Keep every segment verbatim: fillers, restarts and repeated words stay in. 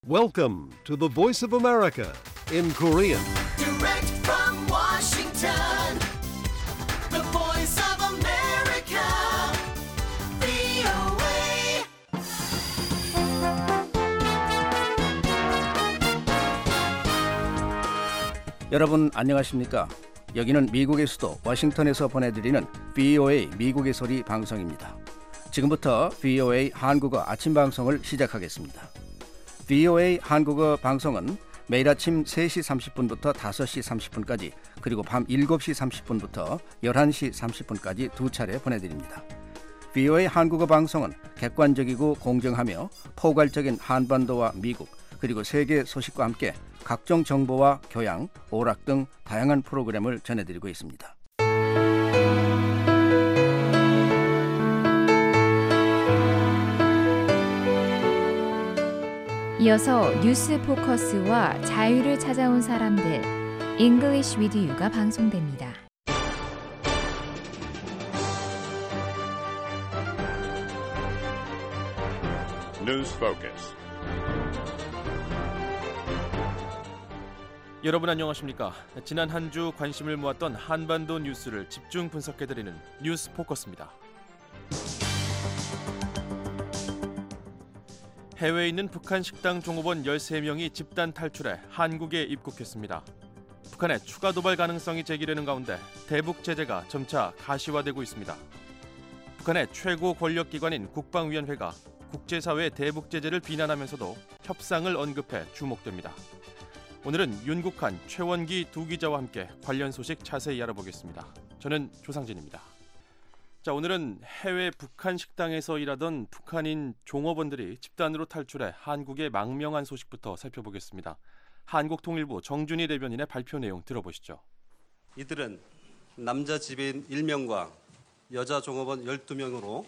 Welcome to the Voice of America in Korean. Direct from Washington, the voice of America, 브이오에이. 여러분 안녕하십니까? 여기는 미국의 수도 워싱턴에서 보내드리는 브이오에이 미국의 소리 방송입니다. 지금부터 브이오에이 한국어 아침 방송을 시작하겠습니다. 브이오에이 한국어 방송은 매일 아침 세 시 삼십 분부터 다섯 시 삼십 분까지 그리고 밤 일곱 시 삼십 분부터 열한 시 삼십 분까지 두 차례 보내드립니다. 브이오에이 한국어 방송은 객관적이고 공정하며 포괄적인 한반도와 미국 그리고 세계 소식과 함께 각종 정보와 교양, 오락 등 다양한 프로그램을 전해드리고 있습니다. 이어서 뉴스 포커스와 자유를 찾아온 사람들 English with You가 방송됩니다. News Focus. 여러분 안녕하십니까? 지난 한 주 관심을 모았던 한반도 뉴스를 집중 분석해드리는 뉴스 포커스입니다. 해외에 있는 북한 식당 종업원 열세 명이 집단 탈출해 한국에 입국했습니다. 북한의 추가 도발 가능성이 제기되는 가운데 대북 제재가 점차 가시화되고 있습니다. 북한의 최고 권력기관인 국방위원회가 국제사회의 대북 제재를 비난하면서도 협상을 언급해 주목됩니다. 오늘은 윤국한, 최원기 두 기자와 함께 관련 소식 자세히 알아보겠습니다. 저는 조상진입니다. 자, 오늘은 해외 북한 식당에서 일하던 북한인 종업원들이 집단으로 탈출해 한국에 망명한 소식부터 살펴보겠습니다. 한국통일부 정준희 대변인의 발표 내용 들어보시죠. 이들은 남자 지배인 일 명과 여자 종업원 열두 명으로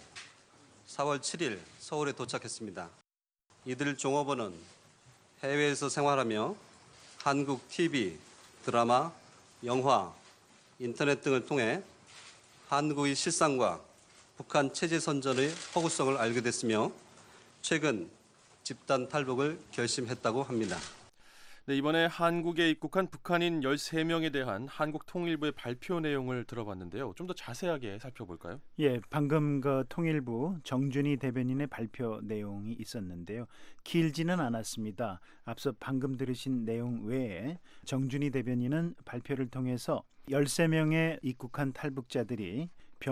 사월 칠일 서울에 도착했습니다. 이들 종업원은 해외에서 생활하며 한국 티비, 드라마, 영화, 인터넷 등을 통해 한국의 실상과 북한 체제 선전의 허구성을 알게 됐으며 최근 집단 탈북을 결심했다고 합니다. 네, 이번에 한국에 입국한 북한인 열세 명에 대한 한국통일부의 발표 내용을 들어봤는데요. 좀 더 자세하게 살펴볼까요? 예, 방금 그 통일부 정준희 대변인의 발표 내용이 있었는데요. 길지는 않았습니다. 앞서 방금 들으신 내용 외에 정준희 대변인은 발표를 통해서 열세 명의 입국한 탈북자들이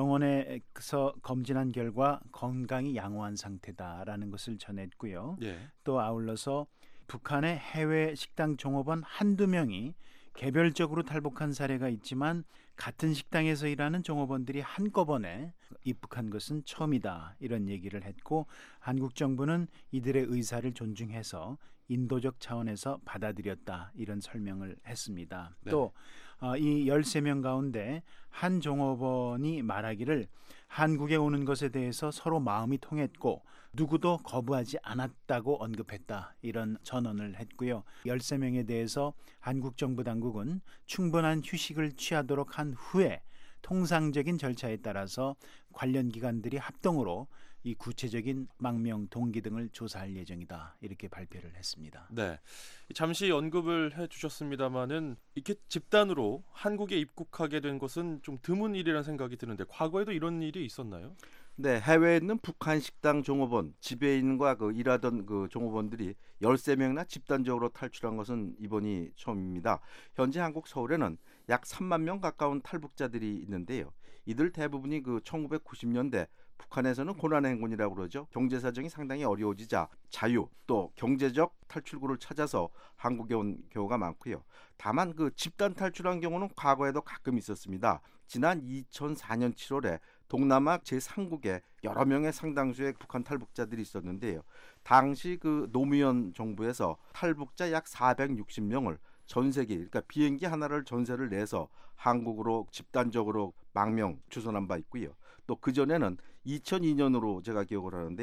병원에서 검진한 결과 건강이 양호한 상태다라는 것을 전했고요. 예. 또 아울러서 북한의 해외 식당 종업원 한두 명이 개별적으로 탈북한 사례가 있지만 같은 식당에서 일하는 종업원들이 한꺼번에 입국한 것은 처음이다 이런 얘기를 했고 한국 정부는 이들의 의사를 존중해서 인도적 차원에서 받아들였다 이런 설명을 했습니다. 네. 또 이 열세 명 가운데 한 종업원이 말하기를 한국에 오는 것에 대해서 서로 마음이 통했고 누구도 거부하지 않았다고 언급했다 이런 전언을 했고요. 열세 명에 대해서 한국 정부 당국은 충분한 휴식을 취하도록 한 후에 통상적인 절차에 따라서 관련 기관들이 합동으로 이 구체적인 망명 동기 등을 조사할 예정이다 이렇게 발표를 했습니다. 네, 잠시 언급을 해주셨습니다마는 이렇게 집단으로 한국에 입국하게 된 것은 좀 드문 일이라는 생각이 드는데 과거에도 이런 일이 있었나요? 네, 해외에 있는 북한 식당 종업원, 지배인과 그 일하던 그 종업원들이 열세 명이나 집단적으로 탈출한 것은 이번이 처음입니다. 현재 한국 서울에는 약 삼만 명 가까운 탈북자들이 있는데요. 이들 대부분이 그 천구백구십 년대 북한에서는 고난의 행군이라고 그러죠. 경제 사정이 상당히 어려워지자 자유 또 경제적 탈출구를 찾아서 한국에 온 경우가 많고요. 다만 그 집단 탈출한 경우는 과거에도 가끔 있었습니다. 지난 이천사 년 칠월에 동남아 제삼 국에 여러 명의 상당수의 북한 탈북자들이 있었는데요. 당시 그 노무현 정부에서 탈북자 약 사백육십 명을 전 세계, 그러니까 비행기 하나를 전세를 내서 한국으로 집단적으로 망명 추선한 바 있고요. 또 그전에는 이천이 년으로 제가 기억을 하는데요.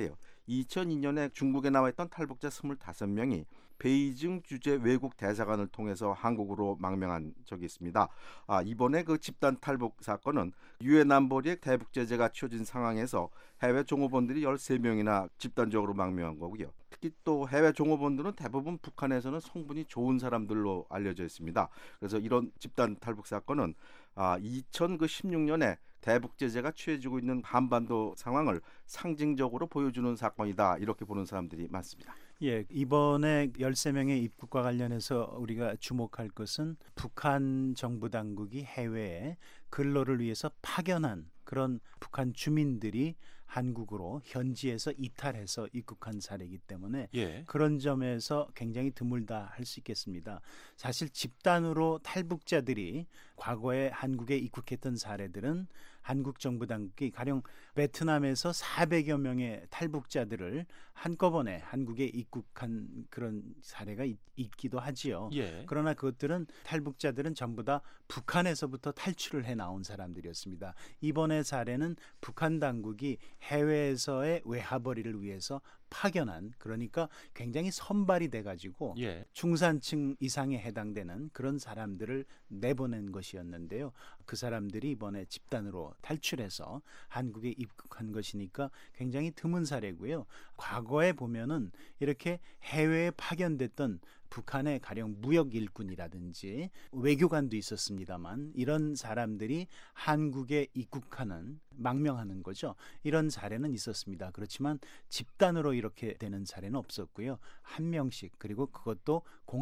이천이 년에 중국에 나와 있던 탈북자 스물다섯 명이 베이징 주재 외국 대사관을 통해서 한국으로 망명한 적이 있습니다. 아, 이번에 그 집단 탈북 사건은 유엔 안보리의 대북 제재가 취해진 상황에서 해외 종업원들이 열세 명이나 집단적으로 망명한 거고요. 특히 또 해외 종업원들은 대부분 북한에서는 성분이 좋은 사람들로 알려져 있습니다. 그래서 이런 집단 탈북 사건은 아, 이천십육 년에 대북 제재가 취해지고 있는 한반도 상황을 상징적으로 보여주는 사건이다, 이렇게 보는 사람들이 많습니다. 예, 이번에 열세 명의 입국과 관련해서 우리가 주목할 것은 북한 정부 당국이 해외에 근로를 위해서 파견한 그런 북한 주민들이 한국으로 현지에서 이탈해서 입국한 사례이기 때문에 예. 그런 점에서 굉장히 드물다 할 수 있겠습니다. 사실 집단으로 탈북자들이 과거에 한국에 입국했던 사례들은 한국 정부 당국이 가령 베트남에서 사백여 명의 탈북자들을 한꺼번에 한국에 입국한 그런 사례가 있, 있기도 하지요. 예. 그러나 그것들은 탈북자들은 전부 다 북한에서부터 탈출을 해 나온 사람들이었습니다. 이번의 사례는 북한 당국이 해외에서의 외화벌이를 위해서 파견한, 그러니까 굉장히 선발이 돼가지고 예. 중산층 이상에 해당되는 그런 사람들을 내보낸 것이었는데요. 그 사람들이 이번에 집단으로 탈출해서 한국에 입국한 것이니까 굉장히 드문 사례고요. 과거에 보면은 이렇게 해외에 파견됐던 북한의 가령 무역 일꾼이라든지 외교관도 있었습니다만 이런 사람들이 한국에 입국하는, 망명하는 거죠. 이런 사례는 있었습니다. 그렇지만 집단으로 이렇게 되는 사례는 없었고요. 한 명씩, 그리고 그것도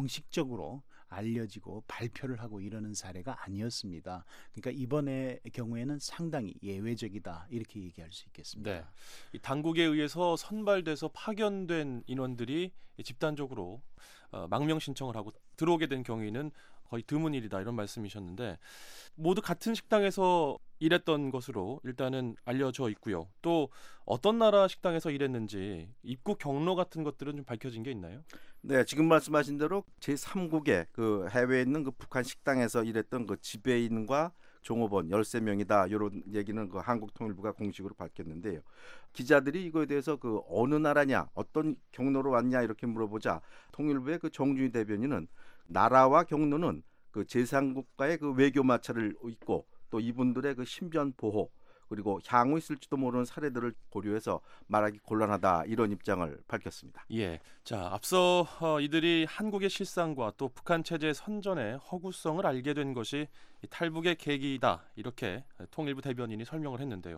공식적으로 알려지고 발표를 하고 이러는 사례가 아니었습니다. 그러니까 이번의 경우에는 상당히 예외적이다, 이렇게 얘기할 수 있겠습니다. 네. 이 당국에 의해서 선발돼서 파견된 인원들이 집단적으로 어, 망명 신청을 하고 들어오게 된 경우에는 거의 드문 일이다, 이런 말씀이셨는데, 모두 같은 식당에서 일했던 것으로 일단은 알려져 있고요. 또 어떤 나라 식당에서 일했는지 입국 경로 같은 것들은 좀 밝혀진 게 있나요? 네, 지금 말씀하신 대로 제삼국의 그 해외에 있는 그 북한 식당에서 일했던 그 지배인과 종업원 열세 명이다, 이런 얘기는 그 한국통일부가 공식으로 밝혔는데요. 기자들이 이거에 대해서 그 어느 나라냐, 어떤 경로로 왔냐 이렇게 물어보자 통일부의 그 정준희 대변인은 나라와 경로는 그 제삼국과의 그 외교 마찰을 있고 또 이분들의 그 신변 보호, 그리고 향후 있을지도 모르는 사례들을 고려해서 말하기 곤란하다, 이런 입장을 밝혔습니다. 예. 자, 앞서 어, 이들이 한국의 실상과 또 북한 체제 선전의 허구성을 알게 된 것이 이 탈북의 계기이다, 이렇게 통일부 대변인이 설명을 했는데요.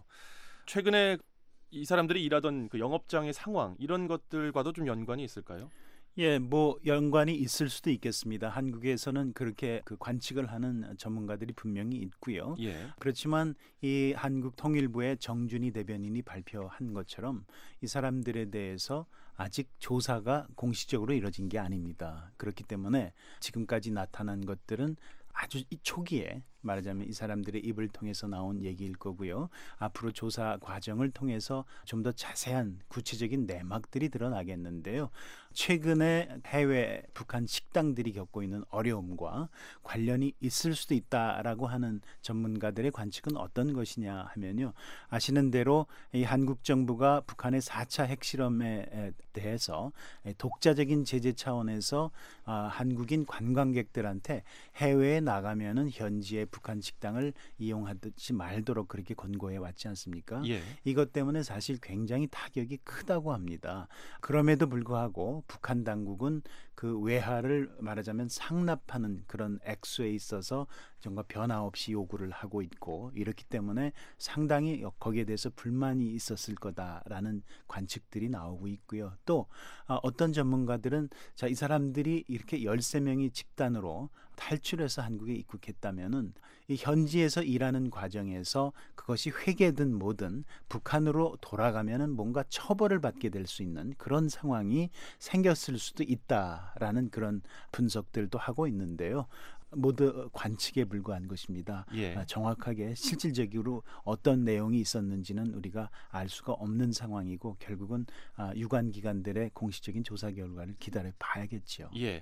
최근에 이 사람들이 일하던 그 영업장의 상황, 이런 것들과도 좀 연관이 있을까요? 예, 뭐 연관이 있을 수도 있겠습니다. 한국에서는 그렇게 그 관측을 하는 전문가들이 분명히 있고요. 예. 그렇지만 이 한국 통일부의 정준희 대변인이 발표한 것처럼 이 사람들에 대해서 아직 조사가 공식적으로 이루어진 게 아닙니다. 그렇기 때문에 지금까지 나타난 것들은 아주 이 초기에 말하자면 이 사람들의 입을 통해서 나온 얘기일 거고요. 앞으로 조사 과정을 통해서 좀 더 자세한 구체적인 내막들이 드러나겠는데요. 최근에 해외 북한 식당들이 겪고 있는 어려움과 관련이 있을 수도 있다라고 하는 전문가들의 관측은 어떤 것이냐 하면요. 아시는 대로 이 한국 정부가 북한의 사 차 핵실험에 대해서 독자적인 제재 차원에서 한국인 관광객들한테 해외에 나가면은 현지의 북한 식당을 이용하지 말도록 그렇게 권고해 왔지 않습니까? 예. 이것 때문에 사실 굉장히 타격이 크다고 합니다. 그럼에도 불구하고 북한 당국은 그 외화를 말하자면 상납하는 그런 액수에 있어서 정말 변화 없이 요구를 하고 있고, 이렇기 때문에 상당히 거기에 대해서 불만이 있었을 거다라는 관측들이 나오고 있고요. 또 어떤 전문가들은 자, 이 사람들이 이렇게 열세 명이 집단으로 탈출해서 한국에 입국했다면은 이 현지에서 일하는 과정에서 그것이 회계든 뭐든 북한으로 돌아가면은 뭔가 처벌을 받게 될 수 있는 그런 상황이 생겼을 수도 있다라는 그런 분석들도 하고 있는데요. 모두 관측에 불과한 것입니다. 예. 정확하게 실질적으로 어떤 내용이 있었는지는 우리가 알 수가 없는 상황이고, 결국은 유관 기관들의 공식적인 조사 결과를 기다려 봐야겠지요. 예.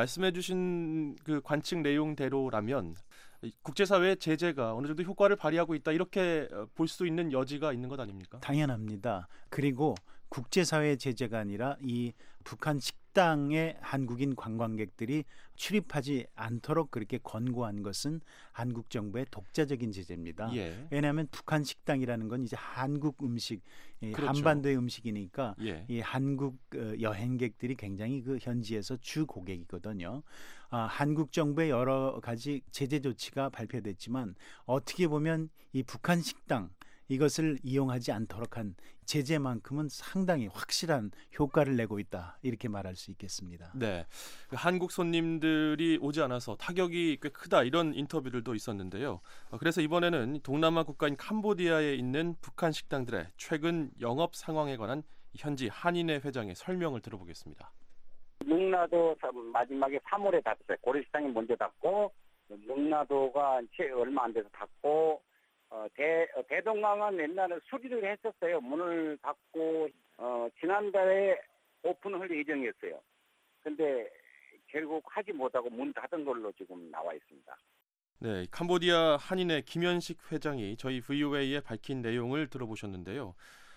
말씀해주신 그 관측 내용대로라면 국제사회의 제재가 어느 정도 효과를 발휘하고 있다, 이렇게 볼 수 있는 여지가 있는 것 아닙니까? 당연합니다. 그리고 국제사회 제재가 아니라 이 북한 식당에 한국인 관광객들이 출입하지 않도록 그렇게 권고한 것은 한국 정부의 독자적인 제재입니다. 예. 왜냐하면 북한 식당이라는 건 이제 한국 음식, 이 그렇죠. 한반도의 음식이니까 예. 이 한국 어, 여행객들이 굉장히 그 현지에서 주 고객이거든요. 아, 한국 정부의 여러 가지 제재 조치가 발표됐지만 어떻게 보면 이 북한 식당 이것을 이용하지 않도록 한 제재만큼은 상당히 확실한 효과를 내고 있다 이렇게 말할 수 있겠습니다. 네, 그 한국 손님들이 오지 않아서 타격이 꽤 크다 이런 인터뷰들도 있었는데요. 어, 그래서 이번에는 동남아 국가인 캄보디아에 있는 북한 식당들의 최근 영업 상황에 관한 현지 한인회 회장의 설명을 들어보겠습니다. 능라도 마지막에 삼월에 닫았어요. 고려식당이 먼저 닫고 능라도가 얼마 안 돼서 닫고 어, 대, 어, 대동강은 옛날에 수리를 했었어요. 문을 닫고 어, 지난달에 오픈을 할 예정이었어요. 근데 결국 하지 못하고 문 닫은 걸로 지금 나와 있습니다. 네, 캄보디아 한인회 김현식 회장이 저희 브이오에이에 밝힌 내용을 들어보셨는데요.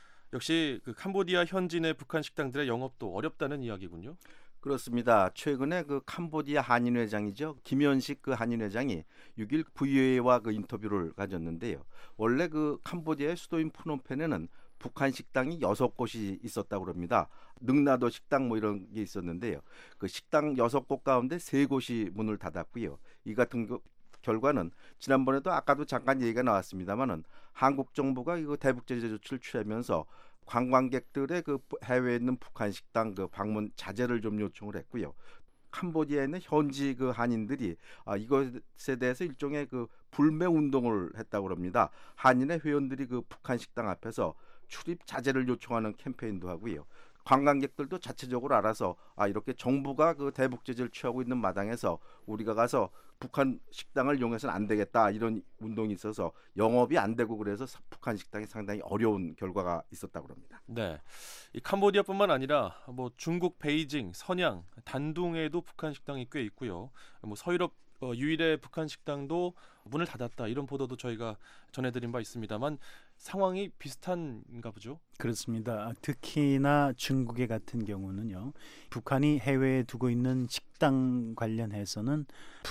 역시 그 캄보디아 현지내 북한 식당들의 영업도 어렵다는 이야기군요. 그렇습니다. 최근에 그 캄보디아 한인 회장이죠. 김현식 그 한인 회장이 육 일 브이오에이와 그 인터뷰를 가졌는데요. 원래 그 캄보디아의 수도인 프놈펜에는 북한 식당이 여섯 곳이 있었다고 합니다. 능라도 식당 뭐 이런 게 있었는데요. 그 식당 여섯 곳 가운데 세 곳이 문을 닫았고요. 이 같은 그 결과는 지난번에도 아까도 잠깐 얘기가 나왔습니다만은 한국 정부가 이거 대북 제재 조치를 취하면서 관광객들의 그 해외에 있는 북한 식당 그 방문 자제를 좀 요청을 했고요. 캄보디아에 있는 현지 그 한인들이 아, 이것에 대해서 일종의 그 불매 운동을 했다고 합니다. 한인의 회원들이 그 북한 식당 앞에서 출입 자제를 요청하는 캠페인도 하고요. 관광객들도 자체적으로 알아서 아 이렇게 정부가 그 대북 제재를 취하고 있는 마당에서 우리가 가서 북한 식당을 이용해서는 안 되겠다 이런 운동이 있어서 영업이 안 되고 그래서 북한 식당이 상당히 어려운 결과가 있었다고 합니다. 네, 이 캄보디아뿐만 아니라 뭐 중국 베이징, 선양, 단둥에도 북한 식당이 꽤 있고요. 뭐 서유럽 어, 유일의 북한 식당도 문을 닫았다 이런 보도도 저희가 전해드린 바 있습니다만 상황이 비슷한가 보죠? 그렇습니다. 특히나 중국의 같은 경우는요. 북한이 해외에 두고 있는 식당 관련해서는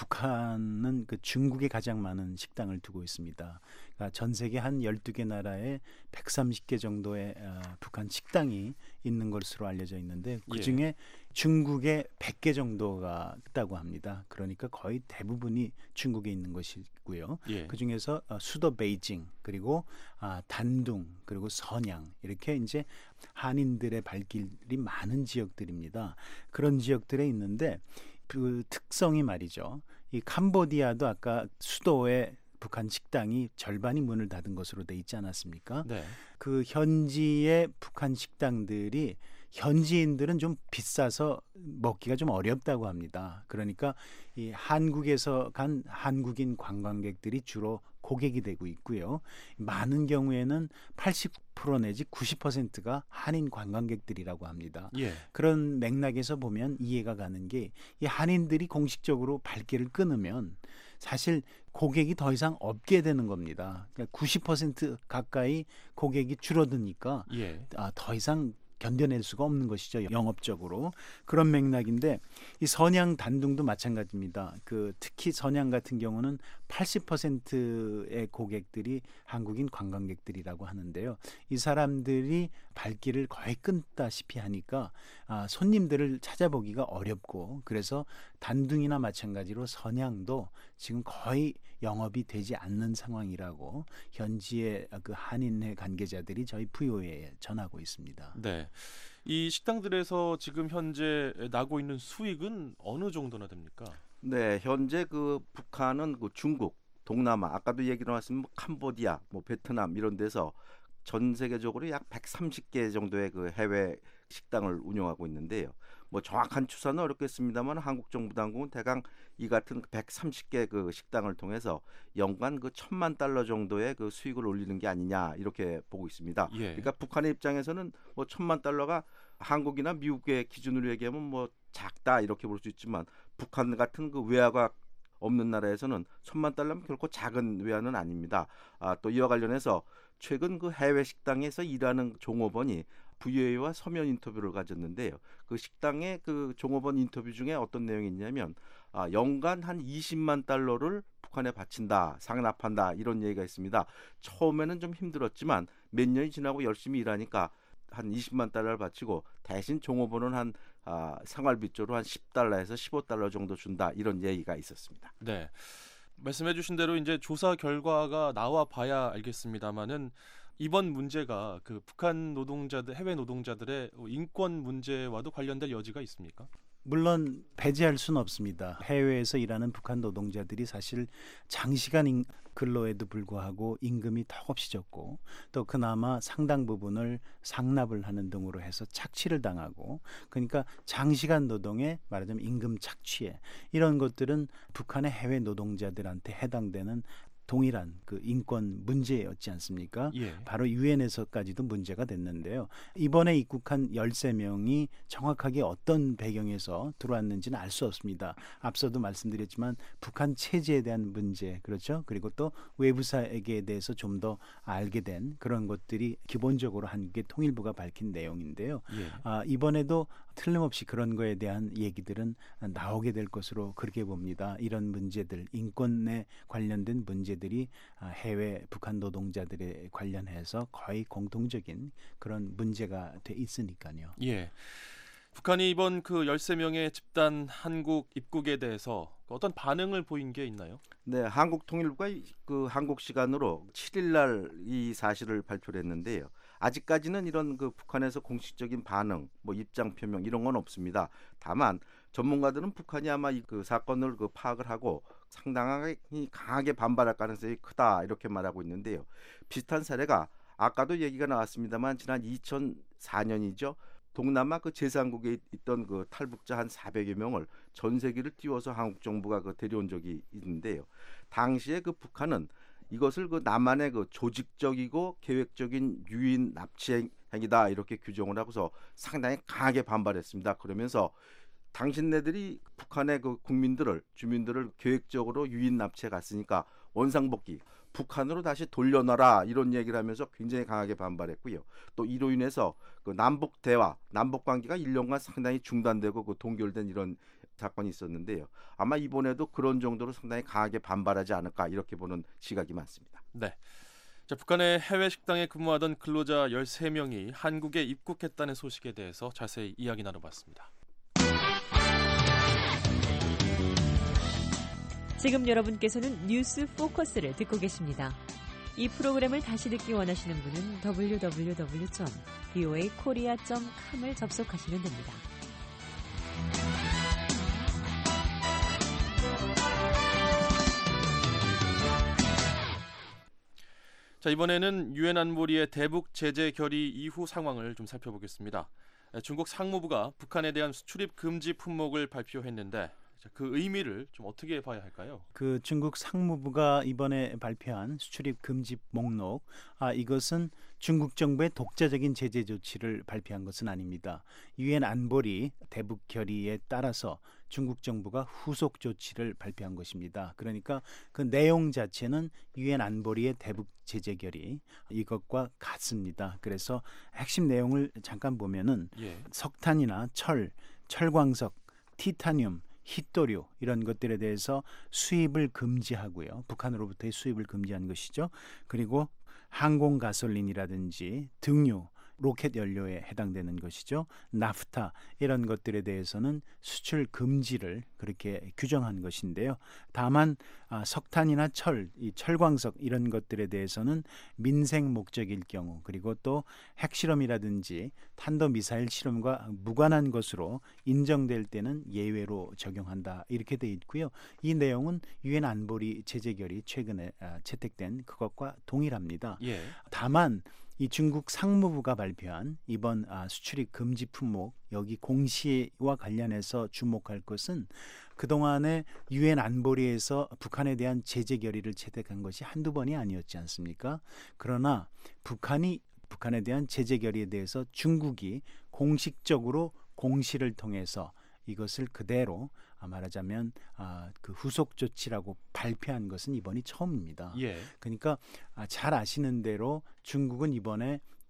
북한은 그 중국에 가장 많은 식당을 두고 있습니다. 그러니까 전 세계 한 열두 개 나라에 백삼십 개 정도의 어, 북한 식당이 있는 것으로 알려져 있는데 그중에 예. 중국에 백 개 정도가 있다고 합니다. 그러니까 거의 대부분이 중국에 있는 것이고요. 예. 그중에서 어, 수도 베이징 그리고 아, 단둥 그리고 선양 이렇게 이제 한인들의 발길이 많은 지역들입니다. 그런 지역들에 있는데 그 특성이 말이죠. 이 캄보디아도 아까 수도에 북한 식당이 절반이 문을 닫은 것으로 돼 있지 않았습니까? 네. 그 현지의 북한 식당들이 현지인들은 좀 비싸서 먹기가 좀 어렵다고 합니다. 그러니까 이 한국에서 간 한국인 관광객들이 주로 고객이 되고 있고요. 많은 경우에는 팔십 퍼센트 내지 구십 퍼센트가 한인 관광객들이라고 합니다. 예. 그런 맥락에서 보면 이해가 가는 게 이 한인들이 공식적으로 발길을 끊으면 사실 고객이 더 이상 없게 되는 겁니다. 그러니까 구십 퍼센트 가까이 고객이 줄어드니까 예. 아, 더 이상 견뎌낼 수가 없는 것이죠. 영업적으로. 그런 맥락인데 이 선양 단둥도 마찬가지입니다. 그 특히 선양 같은 경우는 팔십 퍼센트의 고객들이 한국인 관광객들이라고 하는데요. 이 사람들이 발길을 거의 끊다시피 하니까 아, 손님들을 찾아보기가 어렵고 그래서 단둥이나 마찬가지로 선양도 지금 거의 영업이 되지 않는 상황이라고 현지의 그 한인회 관계자들이 저희 브이오에이에 전하고 있습니다. 네, 이 식당들에서 지금 현재 나고 있는 수익은 어느 정도나 됩니까? 네, 현재 그 북한은 그 중국, 동남아, 아까도 얘기 나왔으면 뭐 캄보디아, 뭐 베트남 이런 데서 전 세계적으로 약 백삼십 개 정도의 그 해외 식당을 운영하고 있는데요. 뭐 정확한 추산은 어렵겠습니다만 한국 정부 당국은 대강 이 같은 백삼십 개 그 식당을 통해서 연간 그 천만 달러 정도의 그 수익을 올리는 게 아니냐 이렇게 보고 있습니다. 예. 그러니까 북한의 입장에서는 뭐 천만 달러가 한국이나 미국의 기준으로 얘기하면 뭐 작다 이렇게 볼 수 있지만 북한 같은 그 외화가 없는 나라에서는 천만 달러면 결코 작은 외화는 아닙니다. 아, 또 이와 관련해서 최근 그 해외 식당에서 일하는 종업원이 브이오에이와 서면 인터뷰를 가졌는데요. 그 식당의 그 종업원 인터뷰 중에 어떤 내용이 있냐면 아, 연간 한 이십만 달러를 북한에 바친다, 상납한다 이런 얘기가 있습니다. 처음에는 좀 힘들었지만 몇 년이 지나고 열심히 일하니까 한 이십만 달러를 바치고 대신 종업원은 한 아, 생활비조로 한 십 달러에서 십오 달러 정도 준다 이런 얘기가 있었습니다. 네, 말씀해주신 대로 이제 조사 결과가 나와 봐야 알겠습니다만은 이번 문제가 그 북한 노동자들, 해외 노동자들의 인권 문제와도 관련될 여지가 있습니까? 물론 배제할 수는 없습니다. 해외에서 일하는 북한 노동자들이 사실 장시간 근로에도 불구하고 임금이 턱없이 적고 또 그나마 상당 부분을 상납을 하는 등으로 해서 착취를 당하고 그러니까 장시간 노동에 말하자면 임금 착취에 이런 것들은 북한의 해외 노동자들한테 해당되는 동일한 그 인권 문제였지 않습니까? 예. 바로 유엔에서까지도 문제가 됐는데요. 이번에 입국한 열세 명이 정확하게 어떤 배경에서 들어왔는지는 알 수 없습니다. 앞서도 말씀드렸지만 북한 체제에 대한 문제, 그렇죠? 그리고 또 외부사에게 대해서 좀 더 알게 된 그런 것들이 기본적으로 한국의 통일부가 밝힌 내용인데요. 예. 아, 이번에도 틀림없이 그런 거에 대한 얘기들은 나오게 될 것으로 그렇게 봅니다. 이런 문제들, 인권에 관련된 문제들이 해외 북한 노동자들에 관련해서 거의 공통적인 그런 문제가 돼 있으니까요. 예. 북한이 이번 그 열세 명의 집단 한국 입국에 대해서 어떤 반응을 보인 게 있나요? 네, 한국 통일부가 그 한국 시간으로 칠 일 날 이 사실을 발표를 했는데요. 아직까지는 이런 그 북한에서 공식적인 반응, 뭐 입장 표명 이런 건 없습니다. 다만 전문가들은 북한이 아마 이 그 사건을 그 파악을 하고 상당하게 강하게 반발할 가능성이 크다 이렇게 말하고 있는데요. 비슷한 사례가 아까도 얘기가 나왔습니다만 지난 이천사 년이죠. 동남아 그 제삼국에 있던 그 탈북자 한 사백여 명을 전 세계를 띄워서 한국 정부가 그 데려온 적이 있는데요. 당시에 그 북한은 이것을 그 남한의 그 조직적이고 계획적인 유인 납치 행위다 이렇게 규정을 하고서 상당히 강하게 반발했습니다. 그러면서 당신네들이 북한의 그 국민들을 주민들을 계획적으로 유인 납치해 갔으니까 원상복귀 북한으로 다시 돌려놔라 이런 얘기를 하면서 굉장히 강하게 반발했고요. 또 이로 인해서 그 남북 대화, 남북 관계가 일 년간 상당히 중단되고 그 동결된 이런 사건이 있었는데요. 아마 이번에도 그런 정도로 상당히 강하게 반발하지 않을까 이렇게 보는 시각이 많습니다. 네. 자, 북한의 해외 식당에 근무하던 근로자 열세 명이 한국에 입국했다는 소식에 대해서 자세히 이야기 나눠봤습니다. 지금 여러분께서는 뉴스 포커스를 듣고 계십니다. 이 프로그램을 다시 듣기 원하시는 분은 더블유 더블유 더블유 점 브이오에이 코리아 점 컴을 접속하시면 됩니다. 자, 이번에는 유엔 안보리의 대북 제재 결의 이후 상황을 좀 살펴보겠습니다. 중국 상무부가 북한에 대한 수출입 금지 품목을 발표했는데 그 의미를 좀 어떻게 봐야 할까요? 그 중국 상무부가 이번에 발표한 수출입 금지 목록, 아 이것은 중국 정부의 독자적인 제재 조치를 발표한 것은 아닙니다. 유엔 안보리 대북 결의에 따라서 중국 정부가 후속 조치를 발표한 것입니다. 그러니까 그 내용 자체는 유엔 안보리의 대북 제재 결의 이것과 같습니다. 그래서 핵심 내용을 잠깐 보면은 예. 석탄이나 철, 철광석, 티타늄, 히토류 이런 것들에 대해서 수입을 금지하고요. 북한으로부터의 수입을 금지한 것이죠. 그리고 항공 가솔린이라든지 등유, 로켓 연료에 해당되는 것이죠. 나프타 이런 것들에 대해서는 수출 금지를 그렇게 규정한 것인데요. 다만 아, 석탄이나 철, 이 철광석 이런 것들에 대해서는 민생 목적일 경우 그리고 또 핵실험이라든지 탄도미사일 실험과 무관한 것으로 인정될 때는 예외로 적용한다 이렇게 돼 있고요. 이 내용은 유엔 안보리 제재결의 최근에 아, 채택된 그것과 동일합니다. 예. 다만 이 중국 상무부가 발표한 이번 아, 수출입 금지 품목 여기 공시와 관련해서 주목할 것은 그동안에 유엔 안보리에서 북한에 대한 제재 결의를 채택한 것이 한두 번이 아니었지 않습니까? 그러나 북한이 북한에 대한 제재 결의에 대해서 중국이 공식적으로 공시를 통해서 이것을 그대로 말하자면 아, 그 후속 조치라고 발표한 것은 이번이 처음입니다. 예. 그러니까 아, 잘 아시는 대로 중국은 이번에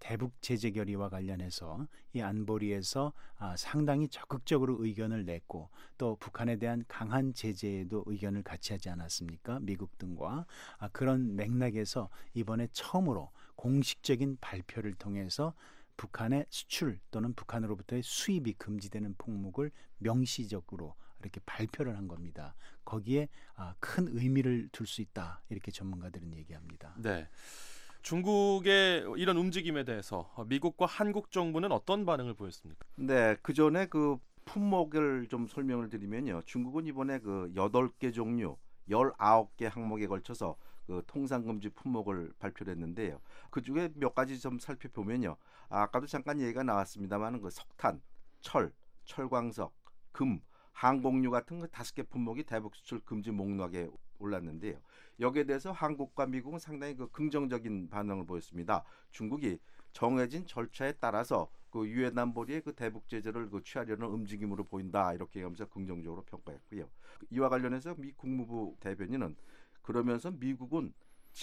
대북 제재 결의와 관련해서 이 안보리에서 아, 상당히 적극적으로 의견을 냈고 또 북한에 대한 강한 제재에도 의견을 같이 하지 않았습니까? 미국 등과 아, 그런 맥락에서 이번에 처음으로 공식적인 발표를 통해서 북한의 수출 또는 북한으로부터의 수입이 금지되는 품목을 명시적으로 이렇게 발표를 한 겁니다. 거기에 아, 큰 의미를 둘 수 있다 이렇게 전문가들은 얘기합니다. 네. 중국의 이런 움직임에 대해서 미국과 한국 정부는 어떤 반응을 보였습니까? 네, 그 전에 그 품목을 좀 설명을 드리면요. 중국은 이번에 그 여덟 개 종류, 열아홉 개 항목에 걸쳐서 그 통상금지 품목을 발표를 했는데요. 그 중에 몇 가지 좀 살펴보면요. 아, 아까도 잠깐 얘기가 나왔습니다만 그 석탄, 철, 철광석, 금, 항공유 같은 그 다섯 개 품목이 대북 수출 금지 목록에 올랐는데요. 여기에 대해서 한국과 미국은 상당히 그 긍정적인 반응을 보였습니다. 중국이 정해진 절차에 따라서 그 유엔 안보리의 그 대북 제재를 그 취하려는 움직임으로 보인다 이렇게 하면서 긍정적으로 평가했고요. 이와 관련해서 미 국무부 대변인은 그러면서 미국은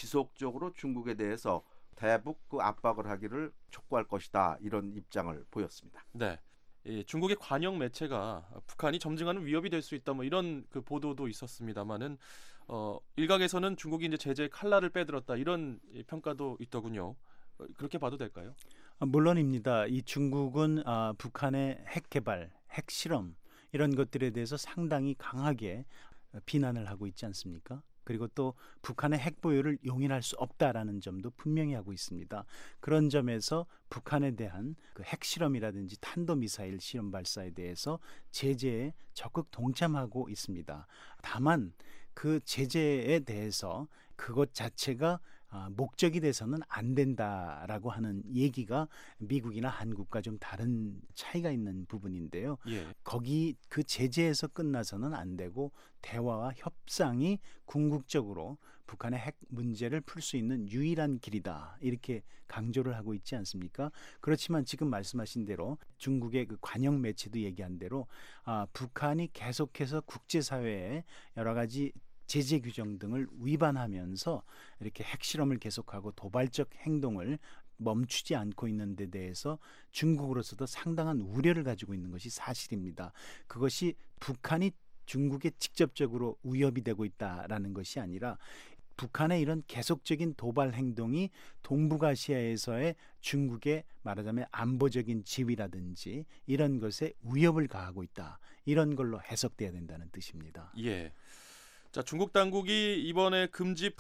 지속적으로 중국에 대해서 대북 그 압박을 하기를 촉구할 것이다 이런 입장을 보였습니다. 네. 이 중국의 관영 매체가 북한이 점증하는 위협이 될 수 있다 뭐 이런 그 보도도 있었습니다만은 어, 일각에서는 중국이 이제 제재의 칼날을 빼들었다 이런 평가도 있더군요. 그렇게 봐도 될까요? 아, 물론입니다. 이 중국은 아, 북한의 핵 개발, 핵 실험 이런 것들에 대해서 상당히 강하게 비난을 하고 있지 않습니까? 그리고 또 북한의 핵 보유를 용인할 수 없다라는 점도 분명히 하고 있습니다. 그런 점에서 북한에 대한 그 핵실험이라든지 탄도미사일 실험 발사에 대해서 제재에 적극 동참하고 있습니다. 다만 그 제재에 대해서 그것 자체가 아, 목적이 돼서는 안 된다라고 하는 얘기가 미국이나 한국과 좀 다른 차이가 있는 부분인데요. 예. 거기 그 제재에서 끝나서는 안 되고 대화와 협상이 궁극적으로 북한의 핵 문제를 풀 수 있는 유일한 길이다 이렇게 강조를 하고 있지 않습니까? 그렇지만 지금 말씀하신 대로 중국의 그 관영 매체도 얘기한 대로 아, 북한이 계속해서 국제사회에 여러 가지 제재 규정 등을 위반하면서 이렇게 핵실험을 계속하고 도발적 행동을 멈추지 않고 있는 데 대해서 중국으로서도 상당한 우려를 가지고 있는 것이 사실입니다. 그것이 북한이 중국에 직접적으로 위협이 되고 있다라는 것이 아니라 북한의 이런 계속적인 도발 행동이 동북아시아에서의 중국의 말하자면 안보적인 지위라든지 이런 것에 위협을 가하고 있다. 이런 걸로 해석돼야 된다는 뜻입니다. 예. 자, 중국 당국이 이번에 금지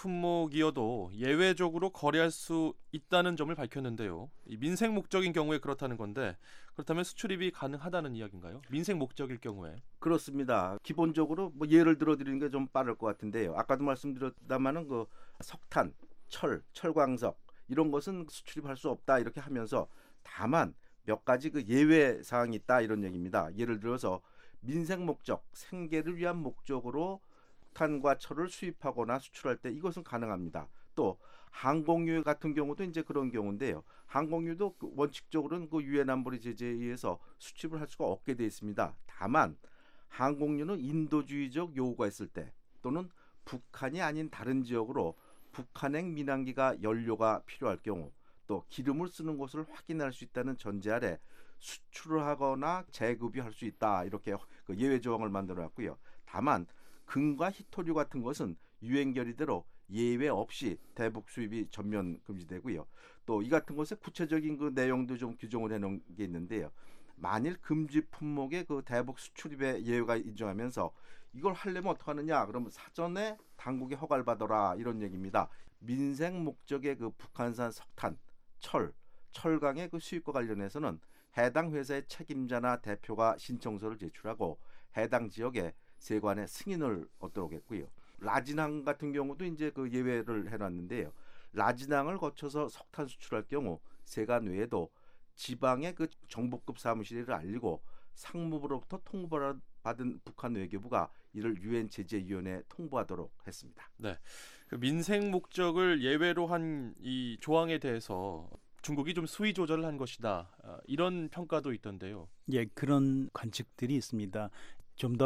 품목이어도 예외적으로 거래할 수 있다는 점을 밝혔는데요. 이 민생 목적인 경우에 그렇다는 건데 그렇다면 수출입이 가능하다는 이야기인가요? 민생 목적일 경우에. 그렇습니다. 기본적으로 뭐 예를 들어 드리는 게 좀 빠를 것 같은데요. 아까도 말씀드렸다마는 그 석탄, 철, 철광석 이런 것은 수출입할 수 없다 이렇게 하면서 다만 몇 가지 그 예외 사항이 있다 이런 얘기입니다. 예를 들어서 민생 목적, 생계를 위한 목적으로 석탄과 철을 수입하거나 수출할 때 이것은 가능합니다. 또 항공유 같은 경우도 이제 그런 경우인데요. 항공유도 원칙적으로는 그 유엔 안보리 제재에 의해서 수출을 할 수가 없게 돼 있습니다. 다만 항공유는 인도주의적 요구가 있을 때 또는 북한이 아닌 다른 지역으로 북한행 민항기가 연료가 필요할 경우 또 기름을 쓰는 곳을 확인할 수 있다는 전제 아래 수출을 하거나 재급이 할 수 있다 이렇게 그 예외 조항을 만들어놨고요. 다만 금과 희토류 같은 것은 유엔 결의대로 예외 없이 대북 수입이 전면 금지되고요. 또 이 같은 것에 구체적인 그 내용도 좀 규정을 해놓은 게 있는데요. 만일 금지 품목의 그 대북 수출입에 예외가 인정하면서 이걸 하려면 어떻게 하느냐? 그러면 사전에 당국에 허가를 받아라 이런 얘기입니다. 민생 목적의 그 북한산 석탄, 철, 철강의 그 수입과 관련해서는 해당 회사의 책임자나 대표가 신청서를 제출하고 해당 지역에 세관의 승인을 얻도록 했고요. 라진항 같은 경우도 이제 그 예외를 해놨는데요. 라진항을 거쳐서 석탄 수출할 경우 세관 외에도 지방의 그 정보급 사무실을 알리고 상무부로부터 통보를 받은 북한 외교부가 이를 유엔 제재위원회에 통보하도록 했습니다. 네, 그 민생 목적을 예외로 한 이 조항에 대해서 중국이 좀 수위 조절을 한 것이다 이런 평가도 있던데요. 예, 그런 관측들이 있습니다. 좀 더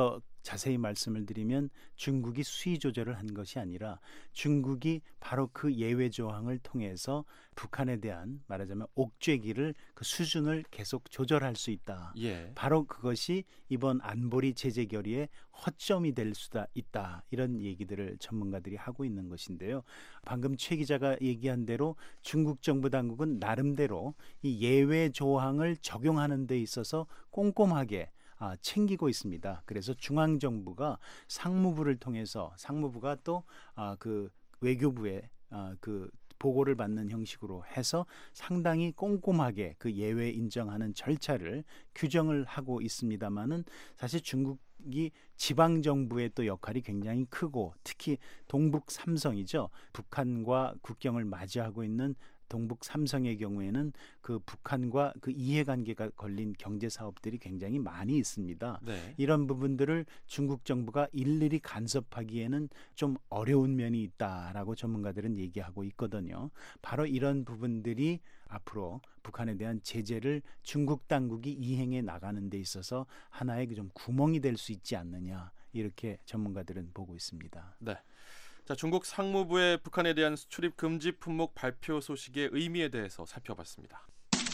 자세히 말씀을 드리면 중국이 수위 조절을 한 것이 아니라 중국이 바로 그 예외 조항을 통해서 북한에 대한 말하자면 옥죄기를 그 수준을 계속 조절할 수 있다. 예. 바로 그것이 이번 안보리 제재 결의의 허점이 될 수도 있다. 이런 얘기들을 전문가들이 하고 있는 것인데요. 방금 최 기자가 얘기한 대로 중국 정부 당국은 나름대로 이 예외 조항을 적용하는 데 있어서 꼼꼼하게 아, 챙기고 있습니다. 그래서 중앙정부가 상무부를 통해서 상무부가 또 아, 그 외교부에 아, 그 보고를 받는 형식으로 해서 상당히 꼼꼼하게 그 예외 인정하는 절차를 규정을 하고 있습니다만은 사실 중국이 지방 정부의 또 역할이 굉장히 크고 특히 동북 삼성이죠. 북한과 국경을 맞이하고 있는 동북 삼성의 경우에는 그 북한과 그 이해관계가 걸린 경제 사업들이 굉장히 많이 있습니다. 네. 이런 부분들을 중국 정부가 일일이 간섭하기에는 좀 어려운 면이 있다라고 전문가들은 얘기하고 있거든요. 바로 이런 부분들이 앞으로 북한에 대한 제재를 중국 당국이 이행해 나가는 데 있어서 하나의 좀 구멍이 될 수 있지 않느냐 이렇게 전문가들은 보고 있습니다. 네. 자, 중국 상무부의 북한에 대한 수출입 금지 품목 발표 소식의 의미에 대해서 살펴봤습니다.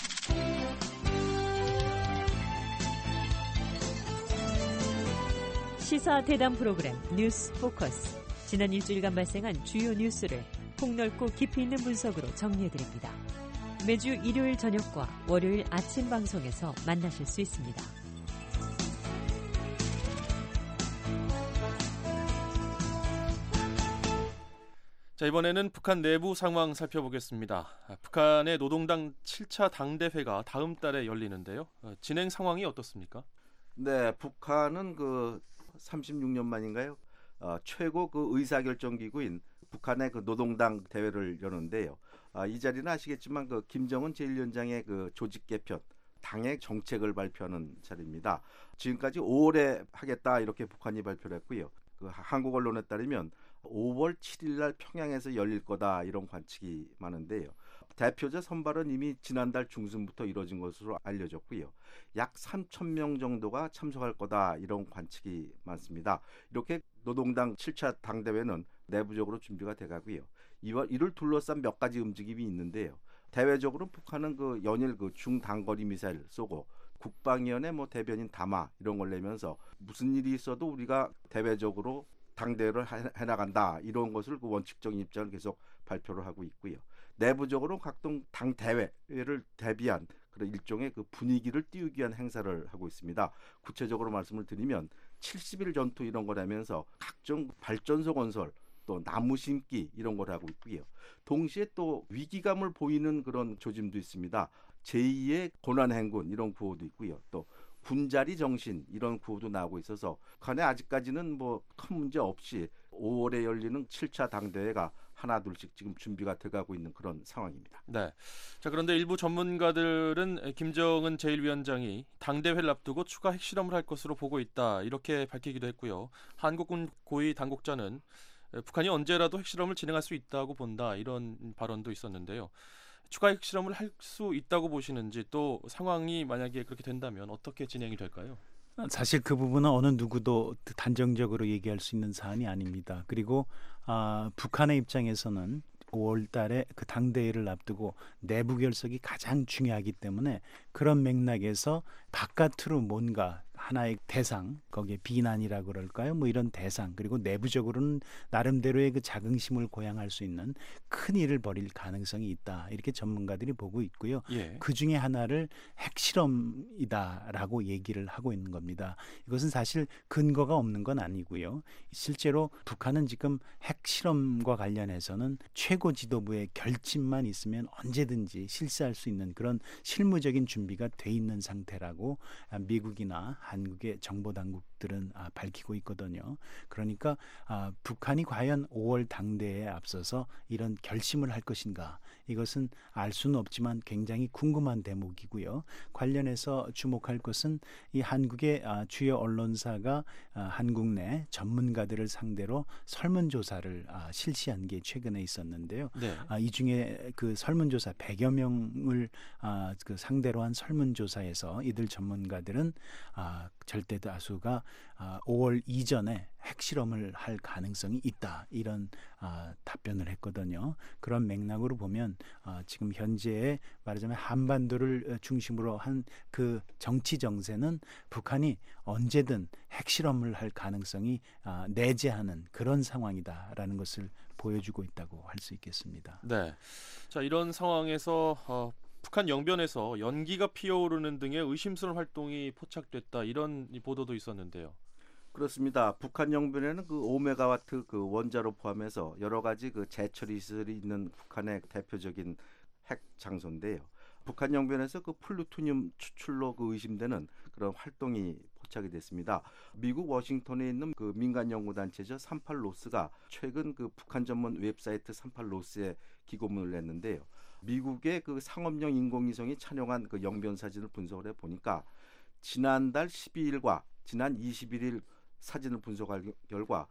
시사 대담 프로그램 뉴스 포커스. 지난 일주일간 발생한 주요 뉴스를 폭넓고 깊이 있는 분석으로 정리해드립니다. 매주 일요일 저녁과 월요일 아침 방송에서 만나실 수 있습니다. 자, 이번에는 북한 내부 상황 살펴보겠습니다. 북한의 노동당 칠 차 당대회가 다음 달에 열리는데요. 진행 상황이 어떻습니까? 네, 북한은 그 삼십육 년 만인가요? 어, 최고 그 의사결정기구인 북한의 그 노동당 대회를 여는데요. 아, 이 자리는 아시겠지만 그 김정은 제일 위원장의 그 조직 개편, 당의 정책을 발표하는 자리입니다. 지금까지 오월에 하겠다 이렇게 북한이 발표를 했고요. 그 한국 언론에 따르면 오월 칠일 날 평양에서 열릴 거다 이런 관측이 많은데요. 대표자 선발은 이미 지난달 중순부터 이뤄진 것으로 알려졌고요. 약 삼천 명 정도가 참석할 거다 이런 관측이 많습니다. 이렇게 노동당 칠 차 당대회는 내부적으로 준비가 돼가고요. 이를 둘러싼 몇 가지 움직임이 있는데요. 대외적으로 북한은 그 연일 그 중단거리 미사일 쏘고 국방위원회 뭐 대변인 담화 이런 걸 내면서 무슨 일이 있어도 우리가 대외적으로 당대회를 해나간다 이런 것을 그 원칙적인 입장을 계속 발표를 하고 있고요. 내부적으로 각종 당 대회를 대비한 그런 일종의 그 분위기를 띄우기 위한 행사를 하고 있습니다. 구체적으로 말씀을 드리면 칠십 일 전투 이런 걸 하면서 각종 발전소 건설 또 나무 심기 이런 걸 하고 있고요. 동시에 또 위기감을 보이는 그런 조짐도 있습니다. 제이의 고난행군 이런 구호도 있고요. 또 군자리 정신 이런 구호도 나오고 있어서 북한에 아직까지는 뭐 큰 문제 없이 오월에 열리는 칠 차 당대회가 하나 둘씩 지금 준비가 돼가고 있는 그런 상황입니다. 네. 자, 그런데 일부 전문가들은 김정은 제일 위원장이 당대회를 앞두고 추가 핵실험을 할 것으로 보고 있다 이렇게 밝히기도 했고요. 한국군 고위 당국자는 북한이 언제라도 핵실험을 진행할 수 있다고 본다 이런 발언도 있었는데요. 추가 핵실험을 할 수 있다고 보시는지 또 상황이 만약에 그렇게 된다면 어떻게 진행이 될까요? 사실 그 부분은 어느 누구도 단정적으로 얘기할 수 있는 사안이 아닙니다. 그리고 아, 북한의 입장에서는 오월 달에 그 당대회를 앞두고 내부 결석이 가장 중요하기 때문에 그런 맥락에서 바깥으로 뭔가 하나의 대상, 거기에 비난이라고 그럴까요? 뭐 이런 대상, 그리고 내부적으로는 나름대로의 그 자긍심을 고양할 수 있는 큰 일을 벌일 가능성이 있다. 이렇게 전문가들이 보고 있고요. 예. 그 중에 하나를 핵실험이다라고 얘기를 하고 있는 겁니다. 이것은 사실 근거가 없는 건 아니고요. 실제로 북한은 지금 핵실험과 관련해서는 최고 지도부의 결집만 있으면 언제든지 실시할 수 있는 그런 실무적인 준비가 돼 있는 상태라고 미국이나 한국의 정보 당국들은 아, 밝히고 있거든요. 그러니까 아, 북한이 과연 오월 당대회에 앞서서 이런 결심을 할 것인가, 이것은 알 수는 없지만 굉장히 궁금한 대목이고요. 관련해서 주목할 것은 이 한국의 아, 주요 언론사가 아, 한국 내 전문가들을 상대로 설문조사를 아, 실시한 게 최근에 있었는데요. 네. 아, 이 중에 그 설문조사 백여 명을 아, 그 상대로 한 설문조사에서 이들 전문가들은 아, 절대 다수가 오월 이전에 핵실험을 할 가능성이 있다 이런 답변을 했거든요. 그런 맥락으로 보면 지금 현재의 말하자면 한반도를 중심으로 한 그 정치 정세는 북한이 언제든 핵실험을 할 가능성이 내재하는 그런 상황이다라는 것을 보여주고 있다고 할 수 있겠습니다. 네, 자 이런 상황에서 어, 북한 영변에서 연기가 피어오르는 등의 의심스러운 활동이 포착됐다 이런 보도도 있었는데요. 그렇습니다. 북한 영변에는 그 오 메가와트 그 원자로 포함해서 여러 가지 그 재처리 시설이 있는 북한의 대표적인 핵 장소인데요. 북한 영변에서 그 플루토늄 추출로 그 의심되는 그런 활동이 포착이 됐습니다. 미국 워싱턴에 있는 그 민간 연구 단체죠 삼십팔 로스가 최근 그 북한 전문 웹사이트 삼십팔 로스에 기고문을 냈는데요. 미국의 그 상업용 인공위성이 촬영한 그 영변 사진을 분석을 해 보니까 지난달 십이일과 지난 이십일일 사진을 분석할 결과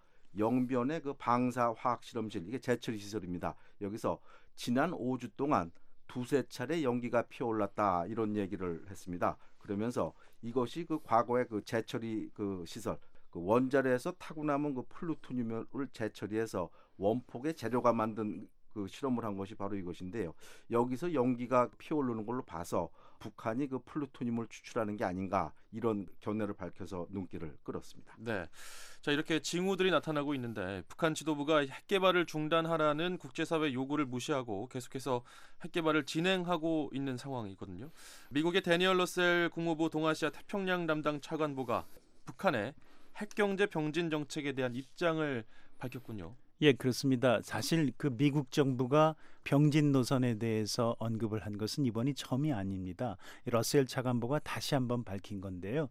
영변의 그 방사 화학 실험실 이게 재처리 시설입니다. 여기서 지난 오 주 동안 두세 차례 연기가 피어올랐다 이런 얘기를 했습니다. 그러면서 이것이 그 과거의 그 재처리 그 시설 그 원자로에서 타고 남은 그 플루토늄을 재처리해서 원폭의 재료가 만든 그 실험을 한 것이 바로 이것인데요. 여기서 연기가 피어오르는 걸로 봐서 북한이 그 플루토늄을 추출하는 게 아닌가 이런 견해를 밝혀서 눈길을 끌었습니다. 네, 자 이렇게 징후들이 나타나고 있는데 북한 지도부가 핵 개발을 중단하라는 국제사회 요구를 무시하고 계속해서 핵 개발을 진행하고 있는 상황이거든요. 미국의 데니얼 러셀 국무부 동아시아 태평양 담당 차관보가 북한의 핵경제 병진 정책에 대한 입장을 밝혔군요. 예, 그렇습니다. 사실 그 미국 정부가 병진 노선에 대해서 언급을 한 것은 이번이 처음이 아닙니다. 러셀 차관보가 다시 한번 밝힌 건데요.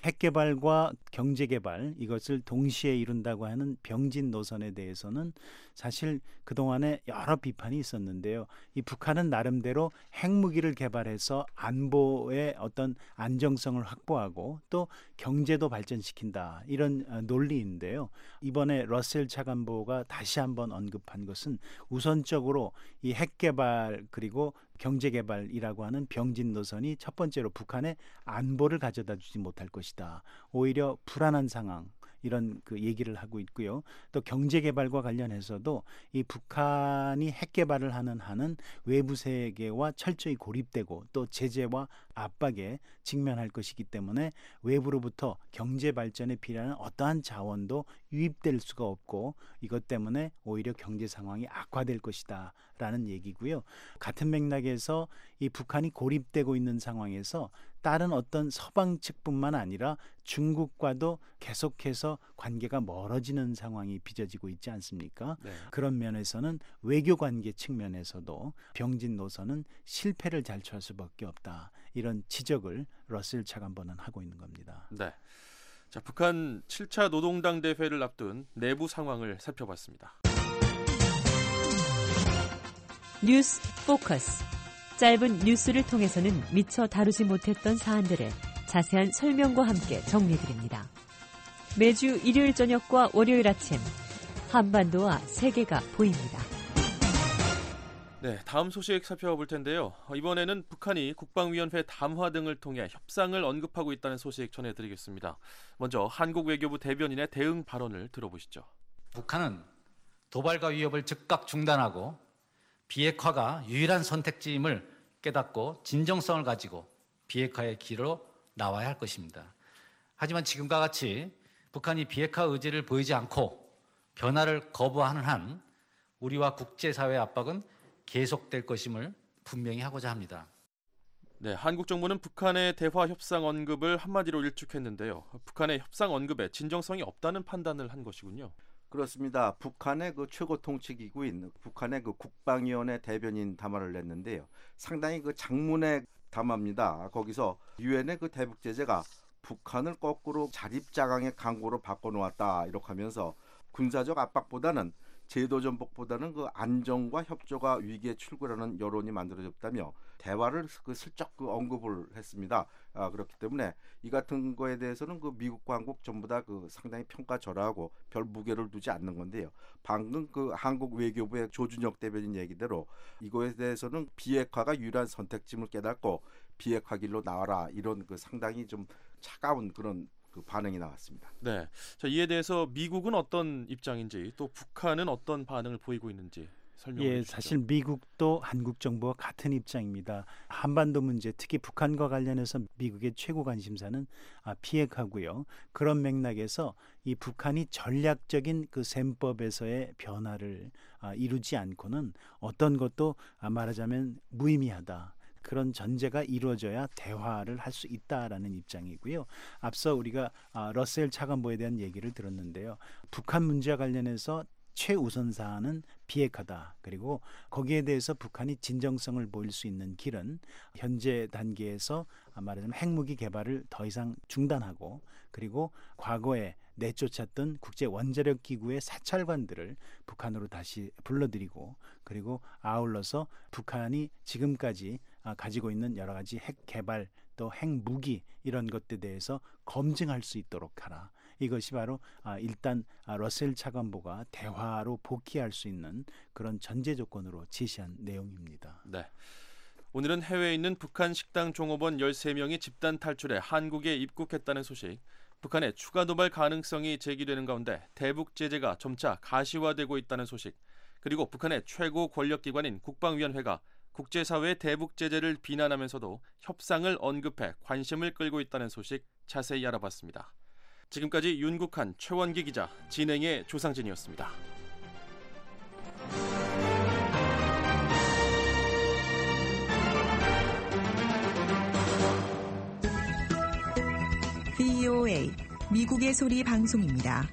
핵개발과 경제개발 이것을 동시에 이룬다고 하는 병진 노선에 대해서는 사실 그동안에 여러 비판이 있었는데요. 이 북한은 나름대로 핵무기를 개발해서 안보의 어떤 안정성을 확보하고 또 경제도 발전시킨다 이런 논리인데요. 이번에 러셀 차관보가 다시 한번 언급한 것은 우선적으로 이 핵개발 그리고 경제개발이라고 하는 병진 노선이 첫 번째로 북한의 안보를 가져다 주지 못할 것이다. 오히려 불안한 상황 이런 그 얘기를 하고 있고요. 또 경제개발과 관련해서도 이 북한이 핵개발을 하는 한은 외부 세계와 철저히 고립되고 또 제재와 압박에 직면할 것이기 때문에 외부로부터 경제 발전에 필요한 어떠한 자원도 유입될 수가 없고 이것 때문에 오히려 경제 상황이 악화될 것이다 라는 얘기고요. 같은 맥락에서 이 북한이 고립되고 있는 상황에서 다른 어떤 서방 측뿐만 아니라 중국과도 계속해서 관계가 멀어지는 상황이 빚어지고 있지 않습니까? 네. 그런 면에서는 외교관계 측면에서도 병진 노선은 실패를 자초할 수밖에 없다. 이런 지적을 러셀 차관보는 하고 있는 겁니다. 네. 자, 북한 칠 차 노동당 대회를 앞둔 내부 상황을 살펴봤습니다. 뉴스 포커스. 짧은 뉴스를 통해서는 미처 다루지 못했던 사안들을 자세한 설명과 함께 정리해드립니다. 매주 일요일 저녁과 월요일 아침 한반도와 세계가 보입니다. 네, 다음 소식 살펴볼 텐데요. 이번에는 북한이 국방위원회 담화 등을 통해 협상을 언급하고 있다는 소식 전해드리겠습니다. 먼저 한국 외교부 대변인의 대응 발언을 들어보시죠. 북한은 도발과 위협을 즉각 중단하고 비핵화가 유일한 선택지임을 깨닫고 진정성을 가지고 비핵화의 길로 나와야 할 것입니다. 하지만 지금과 같이 북한이 비핵화 의지를 보이지 않고 변화를 거부하는 한 우리와 국제사회의 압박은 계속될 것임을 분명히 하고자 합니다. 네, 한국 정부는 북한의 대화 협상 언급을 한마디로 일축했는데요. 북한의 협상 언급에 진정성이 없다는 판단을 한 것이군요. 그렇습니다. 북한의 그 최고 통치 기구인 북한의 그 국방위원회 대변인 담화를 냈는데요. 상당히 그 장문의 담화입니다. 거기서 유엔의 그 대북 제재가 북한을 거꾸로 자립자강의 강국으로 바꿔놓았다 이렇게 하면서 군사적 압박보다는 제도 전복보다는 그 안정과 협조가 위기에 출구라는 여론이 만들어졌다며 대화를 그 슬쩍 그 언급을 했습니다. 아, 그렇기 때문에 이 같은 거에 대해서는 그 미국과 한국 전부 다 그 상당히 평가절하하고 별 무게를 두지 않는 건데요. 방금 그 한국 외교부의 조준혁 대변인 얘기대로 이거에 대해서는 비핵화가 유일한 선택지임을 깨닫고 비핵화 길로 나와라 이런 그 상당히 좀 차가운 그런 그 반응이 나왔습니다. 네, 자, 이에 대해서 미국은 어떤 입장인지 또 북한은 어떤 반응을 보이고 있는지 설명해 예, 주시죠. 사실 미국도 한국 정부와 같은 입장입니다. 한반도 문제, 특히 북한과 관련해서 미국의 최고 관심사는 아, 비핵화고요. 그런 맥락에서 이 북한이 전략적인 그 셈법에서의 변화를 아, 이루지 않고는 어떤 것도 아, 말하자면 무의미하다. 그런 전제가 이루어져야 대화를 할 수 있다라는 입장이고요. 앞서 우리가 아, 러셀 차관보에 대한 얘기를 들었는데요. 북한 문제와 관련해서 최우선 사안은 비핵화다. 그리고 거기에 대해서 북한이 진정성을 보일 수 있는 길은 현재 단계에서 말하자면 핵무기 개발을 더 이상 중단하고 그리고 과거에 내쫓았던 국제 원자력 기구의 사찰관들을 북한으로 다시 불러들이고 그리고 아울러서 북한이 지금까지 가지고 있는 여러 가지 핵 개발 또 핵무기 이런 것들에 대해서 검증할 수 있도록 하라. 이것이 바로 일단 러셀 차관보가 대화로 복귀할 수 있는 그런 전제 조건으로 제시한 내용입니다. 네. 오늘은 해외에 있는 북한 식당 종업원 열세 명이 집단 탈출해 한국에 입국했다는 소식, 북한의 추가 도발 가능성이 제기되는 가운데 대북 제재가 점차 가시화되고 있다는 소식, 그리고 북한의 최고 권력기관인 국방위원회가 국제사회의 대북 제재를 비난하면서도 협상을 언급해 관심을 끌고 있다는 소식 자세히 알아봤습니다. 지금까지 윤국한, 최원기 기자, 진행의 조상진이었습니다. 브이오에이 미국의 소리 방송입니다.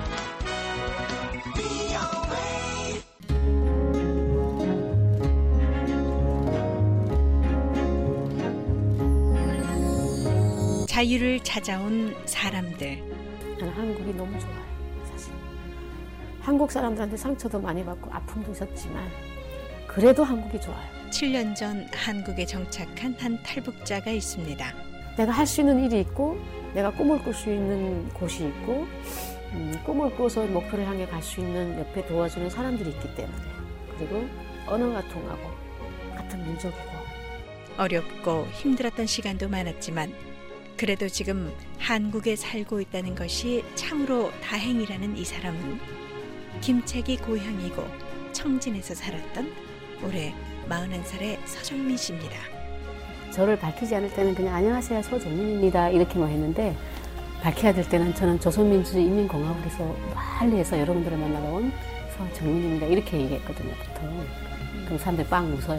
자유를 찾아온 사람들. 저는 한국이 너무 좋아요. 사실 한국 사람들한테 상처도 많이 받고 아픔도 있었지만 그래도 한국이 좋아요. 칠 년 전 한국에 정착한 한 탈북자가 있습니다. 내가 할 수 있는 일이 있고 내가 꿈을 꿀 수 있는 곳이 있고 음, 꿈을 꿔서 목표를 향해 갈 수 있는 옆에 도와주는 사람들이 있기 때문에 그리고 언어가 통하고 같은 민족이고 어렵고 힘들었던 시간도 많았지만 그래도 지금 한국에 살고 있다는 것이 참으로 다행이라는 이 사람은 김책이 고향이고 청진에서 살았던 올해 마흔한 살의 서정민 씨입니다. 저를 밝히지 않을 때는 그냥 안녕하세요 서정민입니다 이렇게만 했는데 밝혀야 될 때는 저는 조선민주주의인민공화국에서 멀리에서 여러분들을 만나러 온 서정민입니다 이렇게 얘기했거든요. 보통. 그럼 사람들이 빵 웃어요.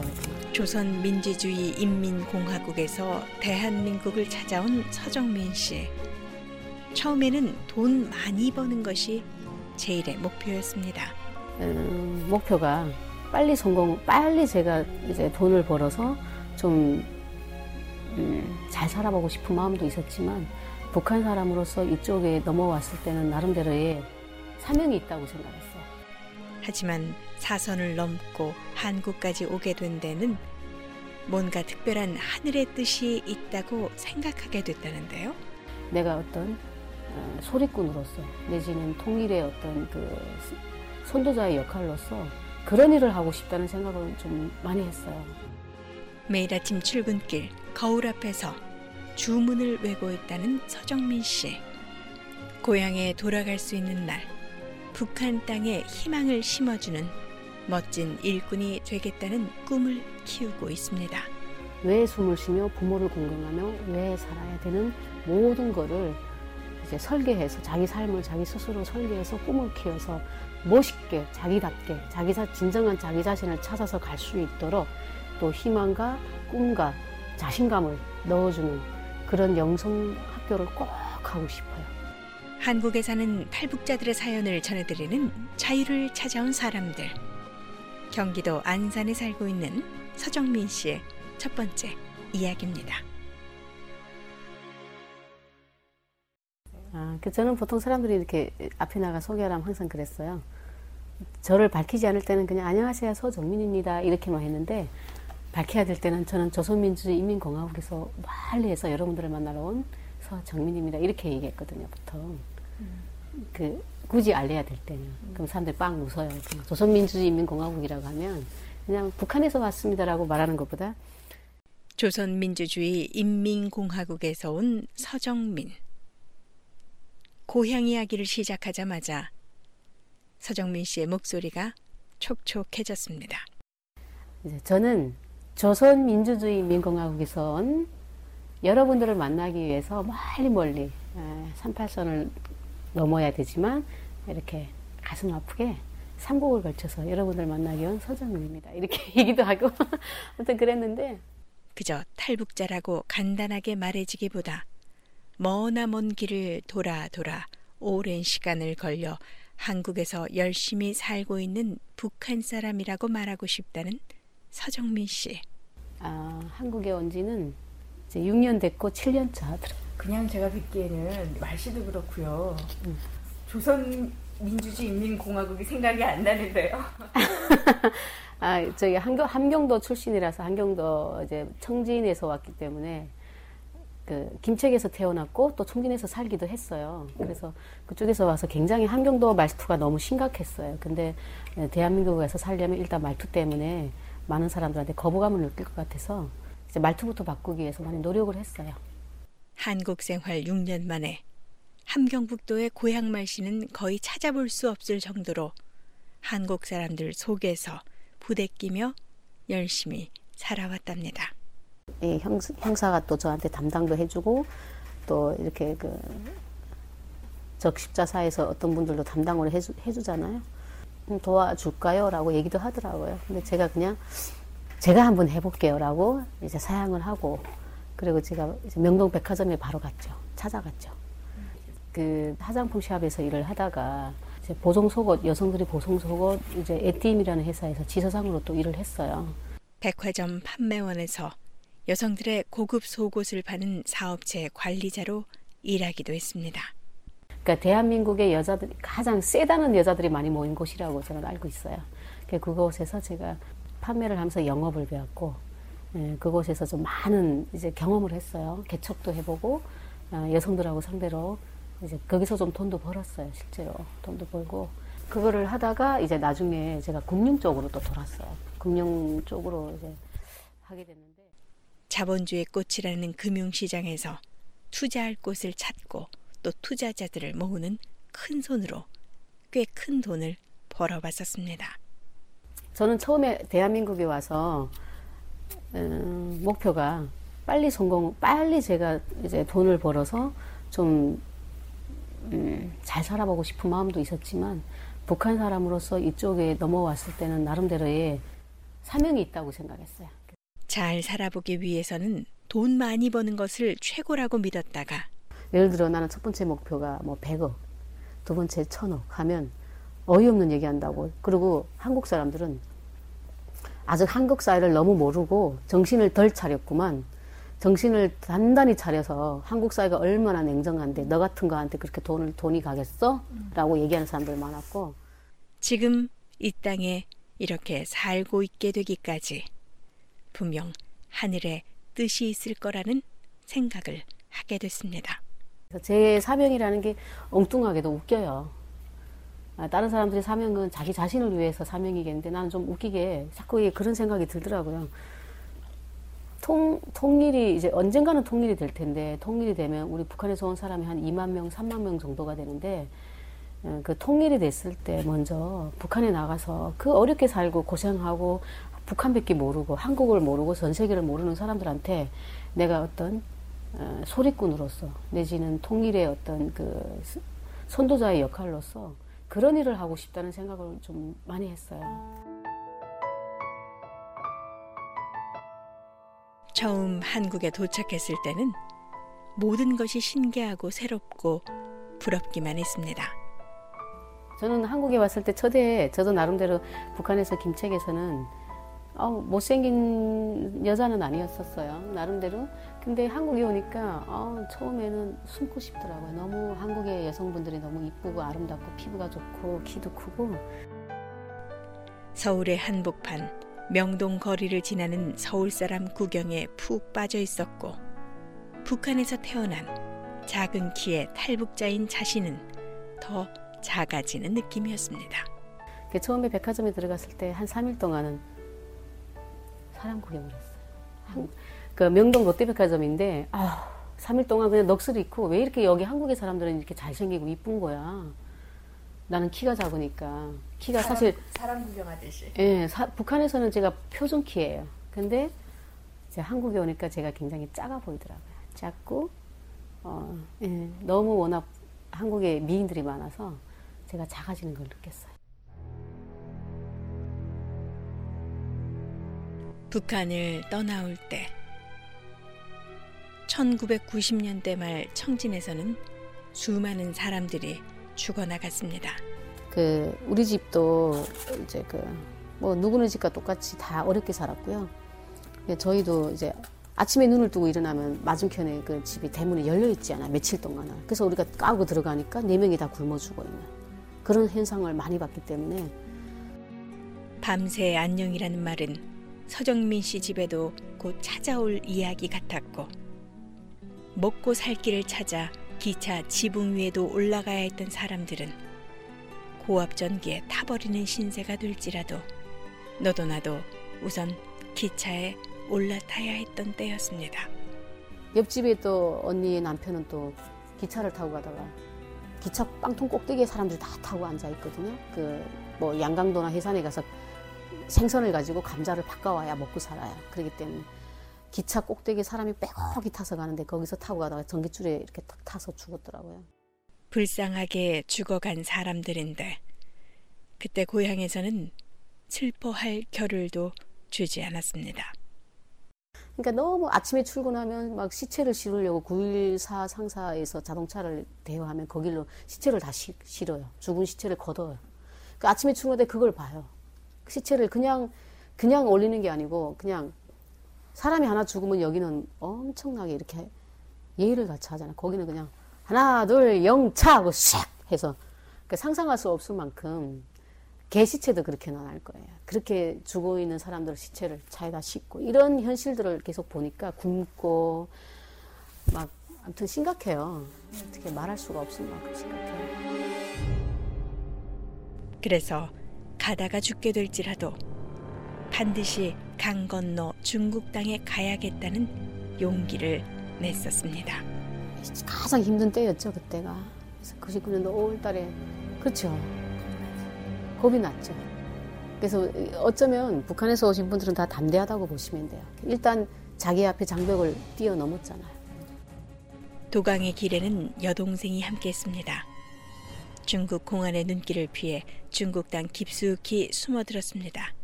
조선민주주의인민공화국에서 대한민국을 찾아온 서정민 씨. 처음에는 돈 많이 버는 것이 제일의 목표였습니다. 음, 목표가 빨리 성공, 빨리 제가 이제 돈을 벌어서 좀 잘 음, 살아보고 싶은 마음도 있었지만 북한 사람으로서 이쪽에 넘어왔을 때는 나름대로의 사명이 있다고 생각했어요. 하지만 사선을 넘고 한국까지 오게 된 데는 뭔가 특별한 하늘의 뜻이 있다고 생각하게 됐다는데요. 내가 어떤 어, 소리꾼으로서 내지는 통일의 어떤 그 선도자의 역할로서 그런 일을 하고 싶다는 생각을 좀 많이 했어요. 매일 아침 출근길 거울 앞에서 주문을 외고 있다는 서정민 씨. 고향에 돌아갈 수 있는 날 북한 땅에 희망을 심어주는 멋진 일꾼이 되겠다는 꿈을 키우고 있습니다. 왜 숨을 쉬며 부모를 공경하며 왜 살아야 되는 모든 거를 이제 설계해서 자기 삶을 자기 스스로 설계해서 꿈을 키워서 멋있게 자기답게 자기 자, 진정한 자기 자신을 찾아서 갈 수 있도록 또 희망과 꿈과 자신감을 넣어주는 그런 영성 학교를 꼭 하고 싶어요. 한국에 사는 탈북자들의 사연을 전해드리는 자유를 찾아온 사람들. 경기도 안산에 살고 있는 서정민 씨의 첫 번째 이야기입니다. 아, 그 저는 보통 사람들이 이렇게 앞에 나가 소개하라면 항상 그랬어요. 저를 밝히지 않을 때는 그냥 안녕하세요 서정민입니다 이렇게만 했는데 밝혀야 될 때는 저는 조선민주주의인민공화국에서 멀리에서 여러분들을 만나러 온 서정민입니다 이렇게 얘기했거든요. 보통 음. 그 굳이 알려야 될 때는 음. 그럼 사람들이 빵 웃어요. 조선민주주의인민공화국이라고 하면 그냥 북한에서 왔습니다라고 말하는 것보다 조선민주주의인민공화국에서 온 서정민. 고향 이야기를 시작하자마자 서정민 씨의 목소리가 촉촉해졌습니다. 이제 저는 조선민주주의인민공화국에서 온 여러분들을 만나기 위해서 멀리 멀리 삼팔선을 넘어야 되지만 이렇게 가슴 아프게 삼국을 걸쳐서 여러분들 만나기 온 서정민입니다. 이렇게 얘기도 하고 아무튼 그랬는데 그저 탈북자라고 간단하게 말해지기보다 머나 먼 길을 돌아 돌아 오랜 시간을 걸려 한국에서 열심히 살고 있는 북한 사람이라고 말하고 싶다는 서정민 씨. 아, 한국에 온 지는 이제 육 년 됐고 칠 년 차 하더라고요. 그냥 제가 듣기에는 말씨도 그렇고요. 음. 조선민주주의인민공화국이 생각이 안 나는데요. 아, 저희 함경, 함경도 출신이라서 함경도 이제 청진에서 왔기 때문에 그 김책에서 태어났고 또 청진에서 살기도 했어요. 그래서 그쪽에서 와서 굉장히 함경도 말투가 너무 심각했어요. 근데 대한민국에서 살려면 일단 말투 때문에 많은 사람들한테 거부감을 느낄 것 같아서 이제 말투부터 바꾸기 위해서 많이 노력을 했어요. 한국 생활 육 년 만에 함경북도의 고향 말씨는 거의 찾아볼 수 없을 정도로 한국 사람들 속에서 부대끼며 열심히 살아왔답니다. 이 형, 형사가 또 저한테 담당도 해주고 또 이렇게 그 적십자사에서 어떤 분들도 담당을 해주, 해주잖아요. 도와줄까요? 라고 얘기도 하더라고요. 근데 제가 그냥 제가 한번 해볼게요 라고 이제 사양을 하고 그리고 제가 이제 명동 백화점에 바로 갔죠. 찾아갔죠. 그 화장품 샵에서 일을 하다가 이제 보송 속옷, 여성들이 보송 속옷 이제 에티엠이라는 회사에서 지서상으로 또 일을 했어요. 백화점 판매원에서 여성들의 고급 속옷을 파는 사업체 관리자로 일하기도 했습니다. 그러니까 대한민국의 여자들이 가장 세다는 여자들이 많이 모인 곳이라고 저는 알고 있어요. 그곳에서 제가 판매를 하면서 영업을 배웠고, 예, 그곳에서 좀 많은 이제 경험을 했어요. 개척도 해보고 어, 여성들하고 상대로 이제 거기서 좀 돈도 벌었어요. 실제로 돈도 벌고 그거를 하다가 이제 나중에 제가 금융 쪽으로 또 돌았어요. 금융 쪽으로 이제 하게 됐는데. 자본주의 꽃이라는 금융시장에서 투자할 곳을 찾고 또 투자자들을 모으는 큰 손으로 꽤 큰 돈을 벌어봤었습니다. 저는 처음에 대한민국에 와서 음, 목표가 빨리 성공, 빨리 제가 이제 돈을 벌어서 좀 음, 잘 살아보고 싶은 마음도 있었지만 북한 사람으로서 이쪽에 넘어왔을 때는 나름대로의 사명이 있다고 생각했어요. 잘 살아보기 위해서는 돈 많이 버는 것을 최고라고 믿었다가 예를 들어 나는 첫 번째 목표가 뭐 백억, 두 번째 천억 하면 어이없는 얘기한다고. 그리고 한국 사람들은 아직 한국 사회를 너무 모르고 정신을 덜 차렸구만. 정신을 단단히 차려서 한국 사회가 얼마나 냉정한데 너 같은 거한테 그렇게 돈을 돈이 가겠어? 라고 얘기하는 사람들 많았고 지금 이 땅에 이렇게 살고 있게 되기까지 분명 하늘에 뜻이 있을 거라는 생각을 하게 됐습니다. 제 사명이라는 게 엉뚱하게도 웃겨요. 다른 사람들의 사명은 자기 자신을 위해서 사명이겠는데 나는 좀 웃기게 자꾸 그런 생각이 들더라고요. 통, 통일이 이제 언젠가는 통일이 될 텐데 통일이 되면 우리 북한에서 온 사람이 한 이만 명, 삼만 명 정도가 되는데 그 통일이 됐을 때 먼저 북한에 나가서 그 어렵게 살고 고생하고 북한밖에 모르고 한국을 모르고 전 세계를 모르는 사람들한테 내가 어떤 어, 소리꾼으로서 내지는 통일의 어떤 그 선도자의 역할로서 그런 일을 하고 싶다는 생각을 좀 많이 했어요. 처음 한국에 도착했을 때는 모든 것이 신기하고 새롭고 부럽기만 했습니다. 저는 한국에 왔을 때 첫해 저도 나름대로 북한에서 김책에서는 어, 못생긴 여자는 아니었었어요. 나름대로. 근데 한국에 오니까 어, 처음에는 숨고 싶더라고요. 너무 한국의 여성분들이 너무 이쁘고 아름답고 피부가 좋고 키도 크고. 서울의 한복판 명동 거리를 지나는 서울 사람 구경에 푹 빠져 있었고 북한에서 태어난 작은 키의 탈북자인 자신은 더 작아지는 느낌이었습니다. 처음에 백화점에 들어갔을 때 한 삼 일 동안은 사람 구경을 했어요. 한, 그 명동 롯데백화점인데 아, 삼 일 동안 그냥 넋을 잃고 왜 이렇게 여기 한국의 사람들은 이렇게 잘생기고 이쁜 거야. 나는 키가 작으니까. 키가 사람, 사실 사람 구경하듯이. 예, 사, 북한에서는 제가 표준 키예요. 근데 이제 한국에 오니까 제가 굉장히 작아 보이더라고요. 작고 어, 예, 너무 워낙 한국에 미인들이 많아서 제가 작아지는 걸 느꼈어요. 북한을 떠나올 때 천구백구십 년대 말 청진에서는 수많은 사람들이 죽어나갔습니다. 그 우리 집도 이제 그 뭐 누구네 집과 똑같이 다 어렵게 살았고요. 저희도 이제 아침에 눈을 뜨고 일어나면 맞은편에 그 집이 대문이 열려 있지 않아 며칠 동안은. 그래서 우리가 까고 들어가니까 네 명이 다 굶어 죽어 있는 그런 현상을 많이 봤기 때문에. 밤새 안녕이라는 말은 서정민 씨 집에도 곧 찾아올 이야기 같았고, 먹고 살 길을 찾아 기차 지붕 위에도 올라가야 했던 사람들은 고압 전기에 타버리는 신세가 될지라도 너도 나도 우선 기차에 올라타야 했던 때였습니다. 옆집에 또 언니의 남편은 또 기차를 타고 가다가 기차 빵통 꼭대기에 사람들이 다 타고 앉아 있거든요. 그 뭐 양강도나 해산에 가서 생선을 가지고 감자를 바꿔와야 먹고 살아요. 그렇기 때문에 기차 꼭대기에 사람이 빼곡히 타서 가는데 거기서 타고 가다가 전기줄에 이렇게 탁 타서 죽었더라고요. 불쌍하게 죽어간 사람들인데 그때 고향에서는 슬퍼할 겨를도 주지 않았습니다. 그러니까 너무 아침에 출근하면 막 시체를 실으려고 구일사 상사에서 자동차를 대여하면 거길로 시체를 다 시, 실어요. 죽은 시체를 걷어요. 그 아침에 출근할 때 그걸 봐요. 시체를 그냥 그냥 올리는 게 아니고 그냥 사람이 하나 죽으면 여기는 엄청나게 이렇게 예의를 갖춰 하잖아요. 거기는 그냥 하나 둘 영차 하고 샥 해서 그러니까 상상할 수 없을 만큼 개 시체도 그렇게 나날 거예요. 그렇게 죽어 있는 사람들 시체를 차에다 싣고 이런 현실들을 계속 보니까 굶고 막 아무튼 심각해요. 어떻게 말할 수가 없을 만큼 심각해요. 그래서 가다가 죽게 될지라도 반드시 강 건너 중국 땅에 가야겠다는 용기를 냈었습니다. 가장 힘든 때였죠, 그때가. 그래서 구십구 년도 오월 달에 그렇죠. 겁이 났죠. 그래서 어쩌면 북한에서 오신 분들은 다 담대하다고 보시면 돼요. 일단 자기 앞에 장벽을 뛰어넘었잖아요. 도강의 길에는 여동생이 함께했습니다. 중국 공안의 눈길을 피해 중국 땅 깊숙이 숨어들었습니다.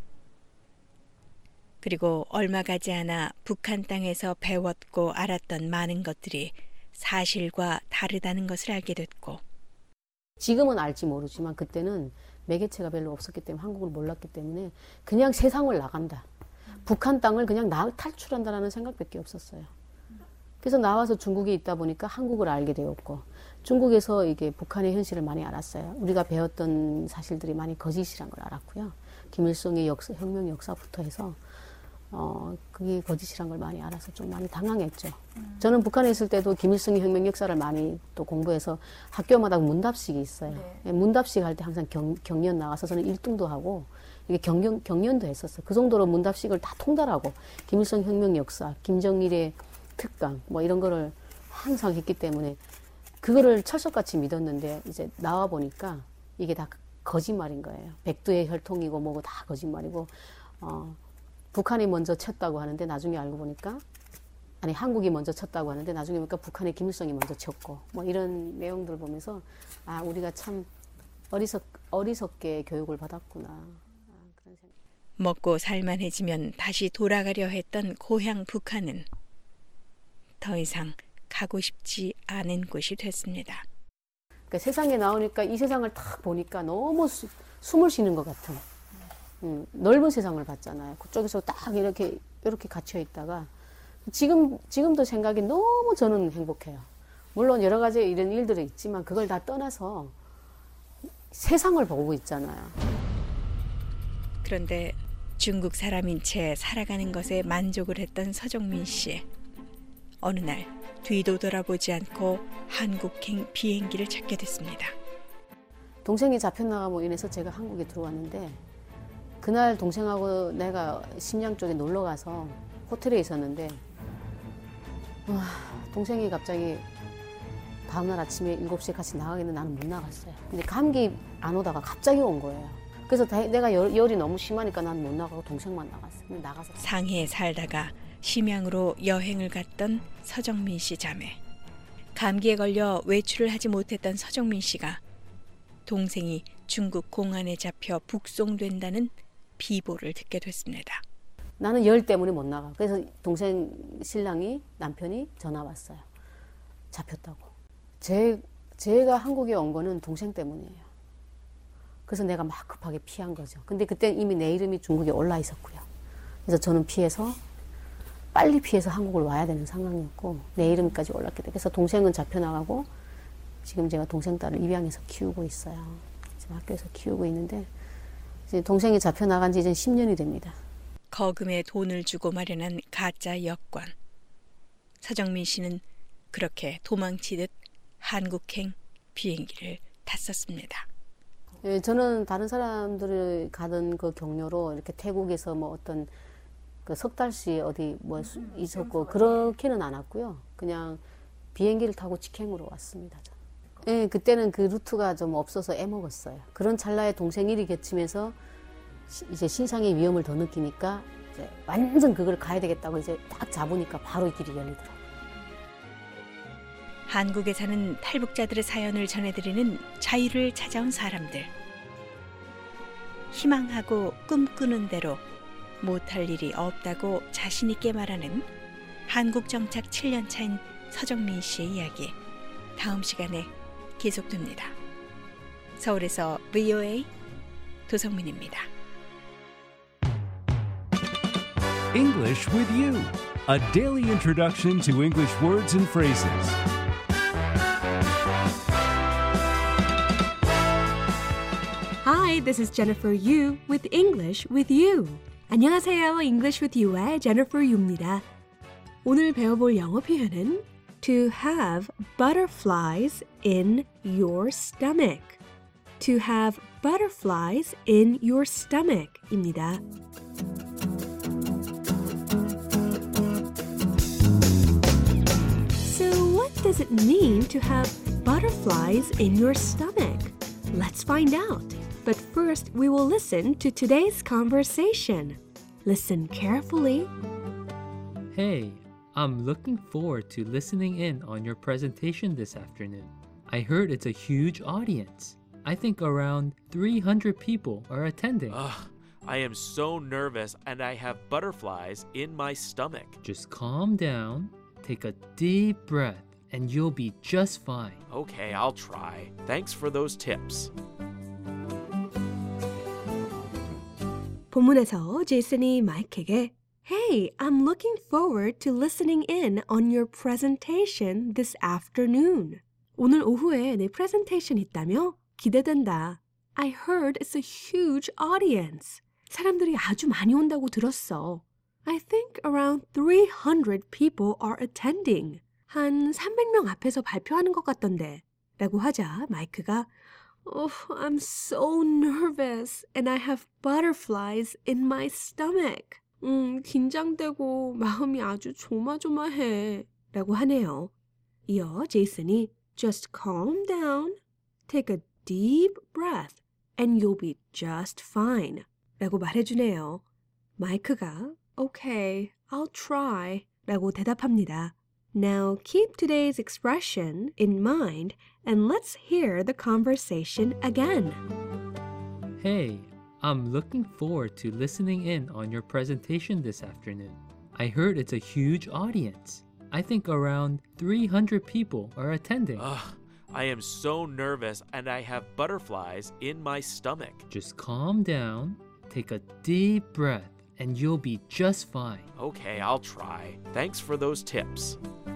그리고 얼마 가지 않아 북한 땅에서 배웠고 알았던 많은 것들이 사실과 다르다는 것을 알게 됐고, 지금은 알지 모르지만 그때는 매개체가 별로 없었기 때문에 한국을 몰랐기 때문에 그냥 세상을 나간다. 북한 땅을 그냥 나, 탈출한다는 생각밖에 없었어요. 그래서 나와서 중국에 있다 보니까 한국을 알게 되었고 중국에서 이게 북한의 현실을 많이 알았어요. 우리가 배웠던 사실들이 많이 거짓이란 걸 알았고요. 김일성의 역사, 혁명 역사부터 해서 어, 그게 거짓이란 걸 많이 알아서 좀 많이 당황했죠. 음. 저는 북한에 있을 때도 김일성의 혁명 역사를 많이 또 공부해서 학교마다 문답식이 있어요. 네. 문답식 할 때 항상 경, 경연 나가서 저는 일 등도 하고 이게 경연, 경연도 했었어요. 그 정도로 문답식을 다 통달하고 김일성 혁명 역사, 김정일의 특강 뭐 이런 거를 항상 했기 때문에 그거를 철석같이 믿었는데 이제 나와 보니까 이게 다 거짓말인 거예요. 백두의 혈통이고 뭐고 다 거짓말이고 어, 북한이 먼저 쳤다고 하는데 나중에 알고 보니까 아니 한국이 먼저 쳤다고 하는데 나중에 보니까 북한의 김일성이 먼저 쳤고 뭐 이런 내용들을 보면서 아 우리가 참 어리석, 어리석게 교육을 받았구나. 아, 그런 생각. 먹고 살만해지면 다시 돌아가려 했던 고향 북한은 더 이상 가고 싶지 않은 곳이 됐습니다. 그러니까 세상에 나오니까 이 세상을 딱 보니까 너무 수, 숨을 쉬는 것 같은 음, 넓은 세상을 봤잖아요. 그쪽에서 딱 이렇게 이렇게 갇혀 있다가 지금 지금도 생각이 너무 저는 행복해요. 물론 여러 가지 이런 일들이 있지만 그걸 다 떠나서 세상을 보고 있잖아요. 그런데 중국 사람인 채 살아가는 것에 만족을 했던 서정민 씨. 어느 날 뒤도 돌아보지 않고 한국행 비행기를 찾게 됐습니다. 동생이 잡혀나감으로 인해서 제가 한국에 들어왔는데 그날 동생하고 내가 심양 쪽에 놀러 가서 호텔에 있었는데 와, 동생이 갑자기 다음날 아침에 일곱 시에 같이 나가겠는데 나는 못 나갔어요. 근데 감기 안 오다가 갑자기 온 거예요. 그래서 다, 내가 열, 열이 너무 심하니까 난 못 나가고 동생만 나갔어요. 근데 나가서 상해에 살다가 심양으로 여행을 갔던 서정민 씨 자매. 감기에 걸려 외출을 하지 못했던 서정민 씨가 동생이 중국 공안에 잡혀 북송된다는 비보를 듣게 됐습니다. 나는 열 때문에 못 나가. 그래서 동생 신랑이 남편이 전화 왔어요. 잡혔다고. 제, 제가 한국에 온 거는 동생 때문이에요. 그래서 내가 막 급하게 피한 거죠. 근데 그때 이미 내 이름이 중국에 올라 있었고요. 그래서 저는 피해서 빨리 피해서 한국을 와야 되는 상황이었고 내 이름까지 올랐기 때문에 그래서 동생은 잡혀나가고 지금 제가 동생 딸을 입양해서 키우고 있어요. 지금 학교에서 키우고 있는데 이제 동생이 잡혀나간 지 이제 십 년이 됩니다. 거금의 돈을 주고 마련한 가짜 여권. 서정민 씨는 그렇게 도망치듯 한국행 비행기를 탔었습니다. 예, 저는 다른 사람들이 가던 그 경로로 이렇게 태국에서 뭐 어떤 그 석 달씩 어디 뭐 있었고 그렇게는 안 왔고요. 그냥 비행기를 타고 직행으로 왔습니다. 예, 그때는 그 루트가 좀 없어서 애먹었어요. 그런 찰나에 동생 일이 겹치면서 이제 신상의 위험을 더 느끼니까 이제 완전 그걸 가야 되겠다고 이제 딱 잡으니까 바로 이 길이 열리더라고요. 한국에 사는 탈북자들의 사연을 전해드리는 자유를 찾아온 사람들. 희망하고 꿈꾸는 대로 못할 일이 없다고 자신 있게 말하는 한국 정착 칠 년 차인 서정민 씨의 이야기. 다음 시간에 계속됩니다. 서울에서 브이오에이 도성민입니다. English with you, a daily introduction to English words and phrases. Hi, this is Jennifer Yu with English with You. 안녕하세요. English with You의 Jennifer Yu입니다. 오늘 배워볼 영어 표현은 to have butterflies in your stomach. To have butterflies in your stomach입니다. So what does it mean to have butterflies in your stomach? Let's find out. But first, we will listen to today's conversation. Listen carefully. Hey, I'm looking forward to listening in on your presentation this afternoon. I heard it's a huge audience. I think around three hundred people are attending. Ugh, I am so nervous and I have butterflies in my stomach. Just calm down, take a deep breath, and you'll be just fine. Okay, I'll try. Thanks for those tips. 본문에서 제이슨이 마이크에게 Hey, I'm looking forward to listening in on your presentation this afternoon. 오늘 오후에 내 프레젠테이션 있다며? 기대된다. I heard it's a huge audience. 사람들이 아주 많이 온다고 들었어. I think around three hundred people are attending. 한 삼백 명 앞에서 발표하는 것 같던데. 라고 하자 마이크가 Oh, I'm so nervous and I have butterflies in my stomach. 음, 긴장되고 마음이 아주 조마조마해. 라고 하네요. 이어 제이슨이 Just calm down, take a deep breath, and you'll be just fine. 라고 말해주네요. 마이크가 Okay, I'll try. 라고 대답합니다. Now keep today's expression in mind and let's hear the conversation again. Hey, I'm looking forward to listening in on your presentation this afternoon. I heard it's a huge audience. I think around three hundred people are attending. Ugh, I am so nervous and I have butterflies in my stomach. Just calm down, take a deep breath, and you'll be just fine. Okay, I'll try. Thanks for those tips.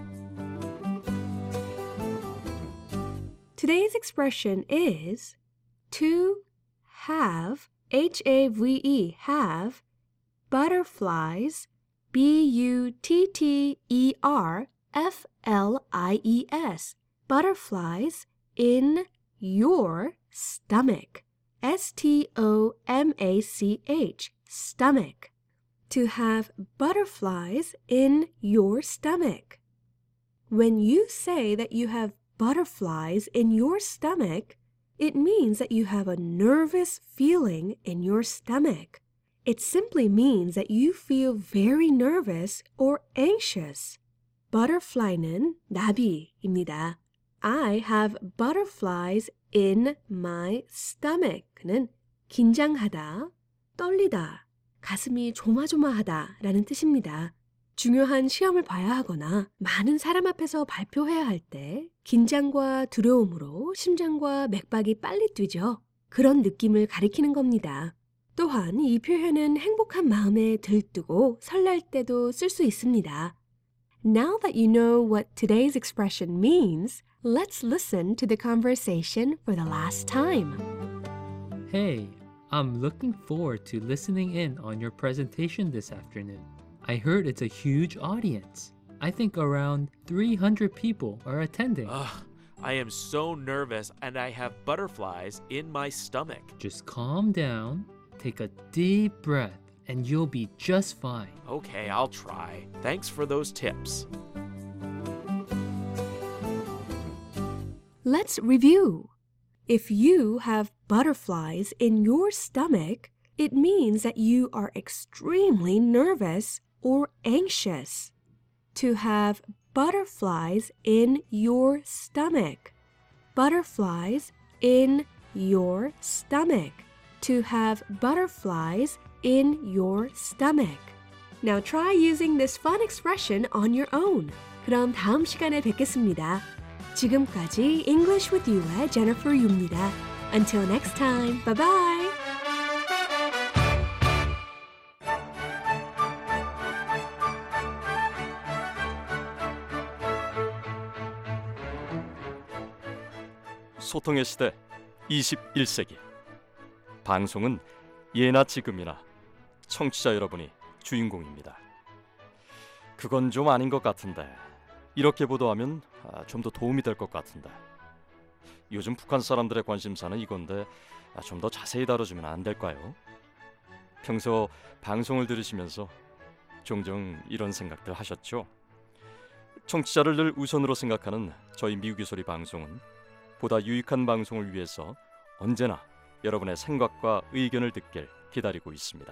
Today's expression is to have, H A V E, have, butterflies, B U T T E R F L I E S, butterflies in your stomach, S T O M A C H, stomach. To have butterflies in your stomach. When you say that you have butterflies in your stomach, it means that you have a nervous feeling in your stomach. It simply means that you feel very nervous or anxious. Butterfly는 나비입니다. I have butterflies in my stomach는 긴장하다, 떨리다, 가슴이 조마조마하다 라는 뜻입니다. 중요한 시험을 봐야 하거나 많은 사람 앞에서 발표해야 할 때 긴장과 두려움으로 심장과 맥박이 빨리 뛰죠. 그런 느낌을 가리키는 겁니다. 또한 이 표현은 행복한 마음에 들뜨고 설렐 때도 쓸 수 있습니다. Now that you know what today's expression means, let's listen to the conversation for the last time. Hey, I'm looking forward to listening in on your presentation this afternoon. I heard it's a huge audience. I think around three hundred people are attending. Ugh, I am so nervous and I have butterflies in my stomach. Just calm down, take a deep breath, and you'll be just fine. Okay, I'll try. Thanks for those tips. Let's review. If you have butterflies in your stomach, it means that you are extremely nervous or anxious. To have butterflies in your stomach. Butterflies in your stomach. To have butterflies in your stomach. Now try using this fun expression on your own. 그럼 다음 시간에 뵙겠습니다. 지금까지 English with You의 Jennifer Yu입니다. Until next time, bye bye. 소통의 시대 이십일 세기. 방송은 예나 지금이나 청취자 여러분이 주인공입니다. 그건 좀 아닌 것 같은데 이렇게 보도하면 좀 더 도움이 될 것 같은데 요즘 북한 사람들의 관심사는 이건데 좀 더 자세히 다뤄주면 안 될까요? 평소 방송을 들으시면서 종종 이런 생각들 하셨죠? 청취자를 늘 우선으로 생각하는 저희 미국의 소리 방송은 보다 유익한 방송을 위해서 언제나 여러분의 생각과 의견을 듣길 기다리고 있습니다.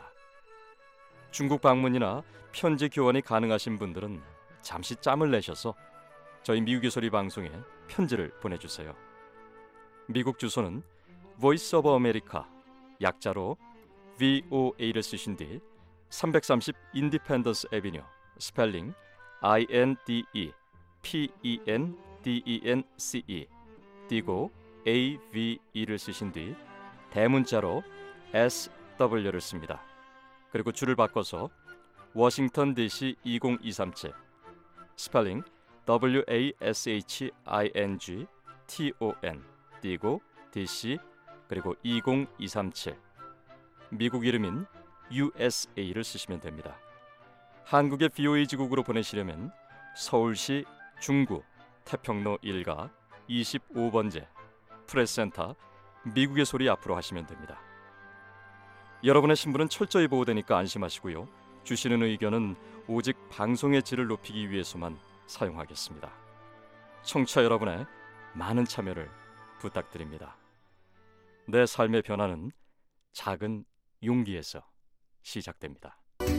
중국 방문이나 편지 교환이 가능하신 분들은 잠시 짬을 내셔서 저희 미국의 소리 방송에 편지를 보내주세요. 미국 주소는 Voice of America, 약자로 브이오에이를 쓰신 뒤 삼백삼십 Independence Avenue, 스펠링 아이 엔 디 이 피 이 엔 디 이 엔 씨 이 띄고 에이브이를 쓰신 뒤 대문자로 에스 더블유를 씁니다. 그리고 줄을 바꿔서 워싱턴 디씨 이공이삼칠, 스펠링 더블유 에이 에스 에이치 아이 엔 지 티 오 엔 띄고 디씨 그리고 이공이삼칠, 미국 이름인 유 에스 에이를 쓰시면 됩니다. 한국의 브이오에이 지국으로 보내시려면 서울시 중구 태평로 일가 이십오 번째 프레스센터 미국의 소리 앞으로 하시면 됩니다. 여러분의 신분은 철저히 보호되니까 안심하시고요. 주시는 의견은 오직 방송의 질을 높이기 위해서만 사용하겠습니다. 청취자 여러분의 많은 참여를 부탁드립니다. 내 삶의 변화는 작은 용기에서 시작됩니다.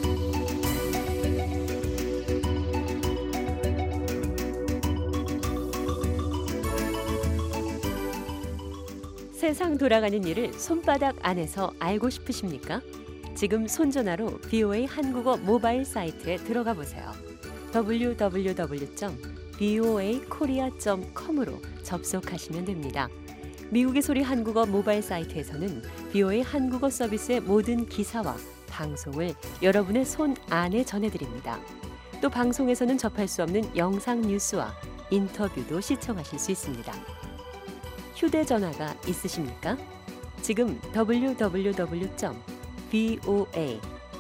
세상 돌아가는 일을 손바닥 안에서 알고 싶으십니까? 지금 손전화로 브이오에이 한국어 모바일 사이트에 들어가 보세요. 더블유 더블유 더블유 점 브이오에이 코리아 점 컴으로 접속하시면 됩니다. 미국의 소리 한국어 모바일 사이트에서는 브이오에이 한국어 서비스의 모든 기사와 방송을 여러분의 손 안에 전해드립니다. 또 방송에서는 접할 수 없는 영상 뉴스와 인터뷰도 시청하실 수 있습니다. 휴대전화가 있으십니까? 지금 더블유 더블유 더블유 점 브이오에이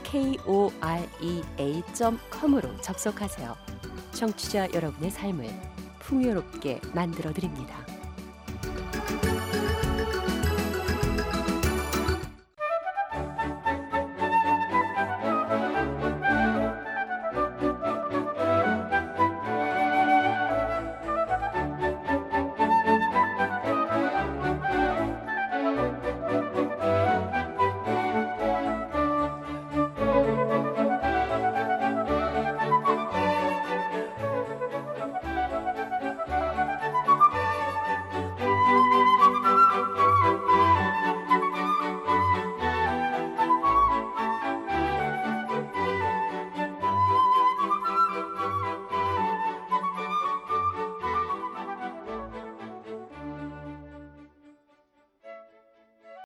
코리아 점 컴으로 접속하세요. 청취자 여러분의 삶을 풍요롭게 만들어드립니다.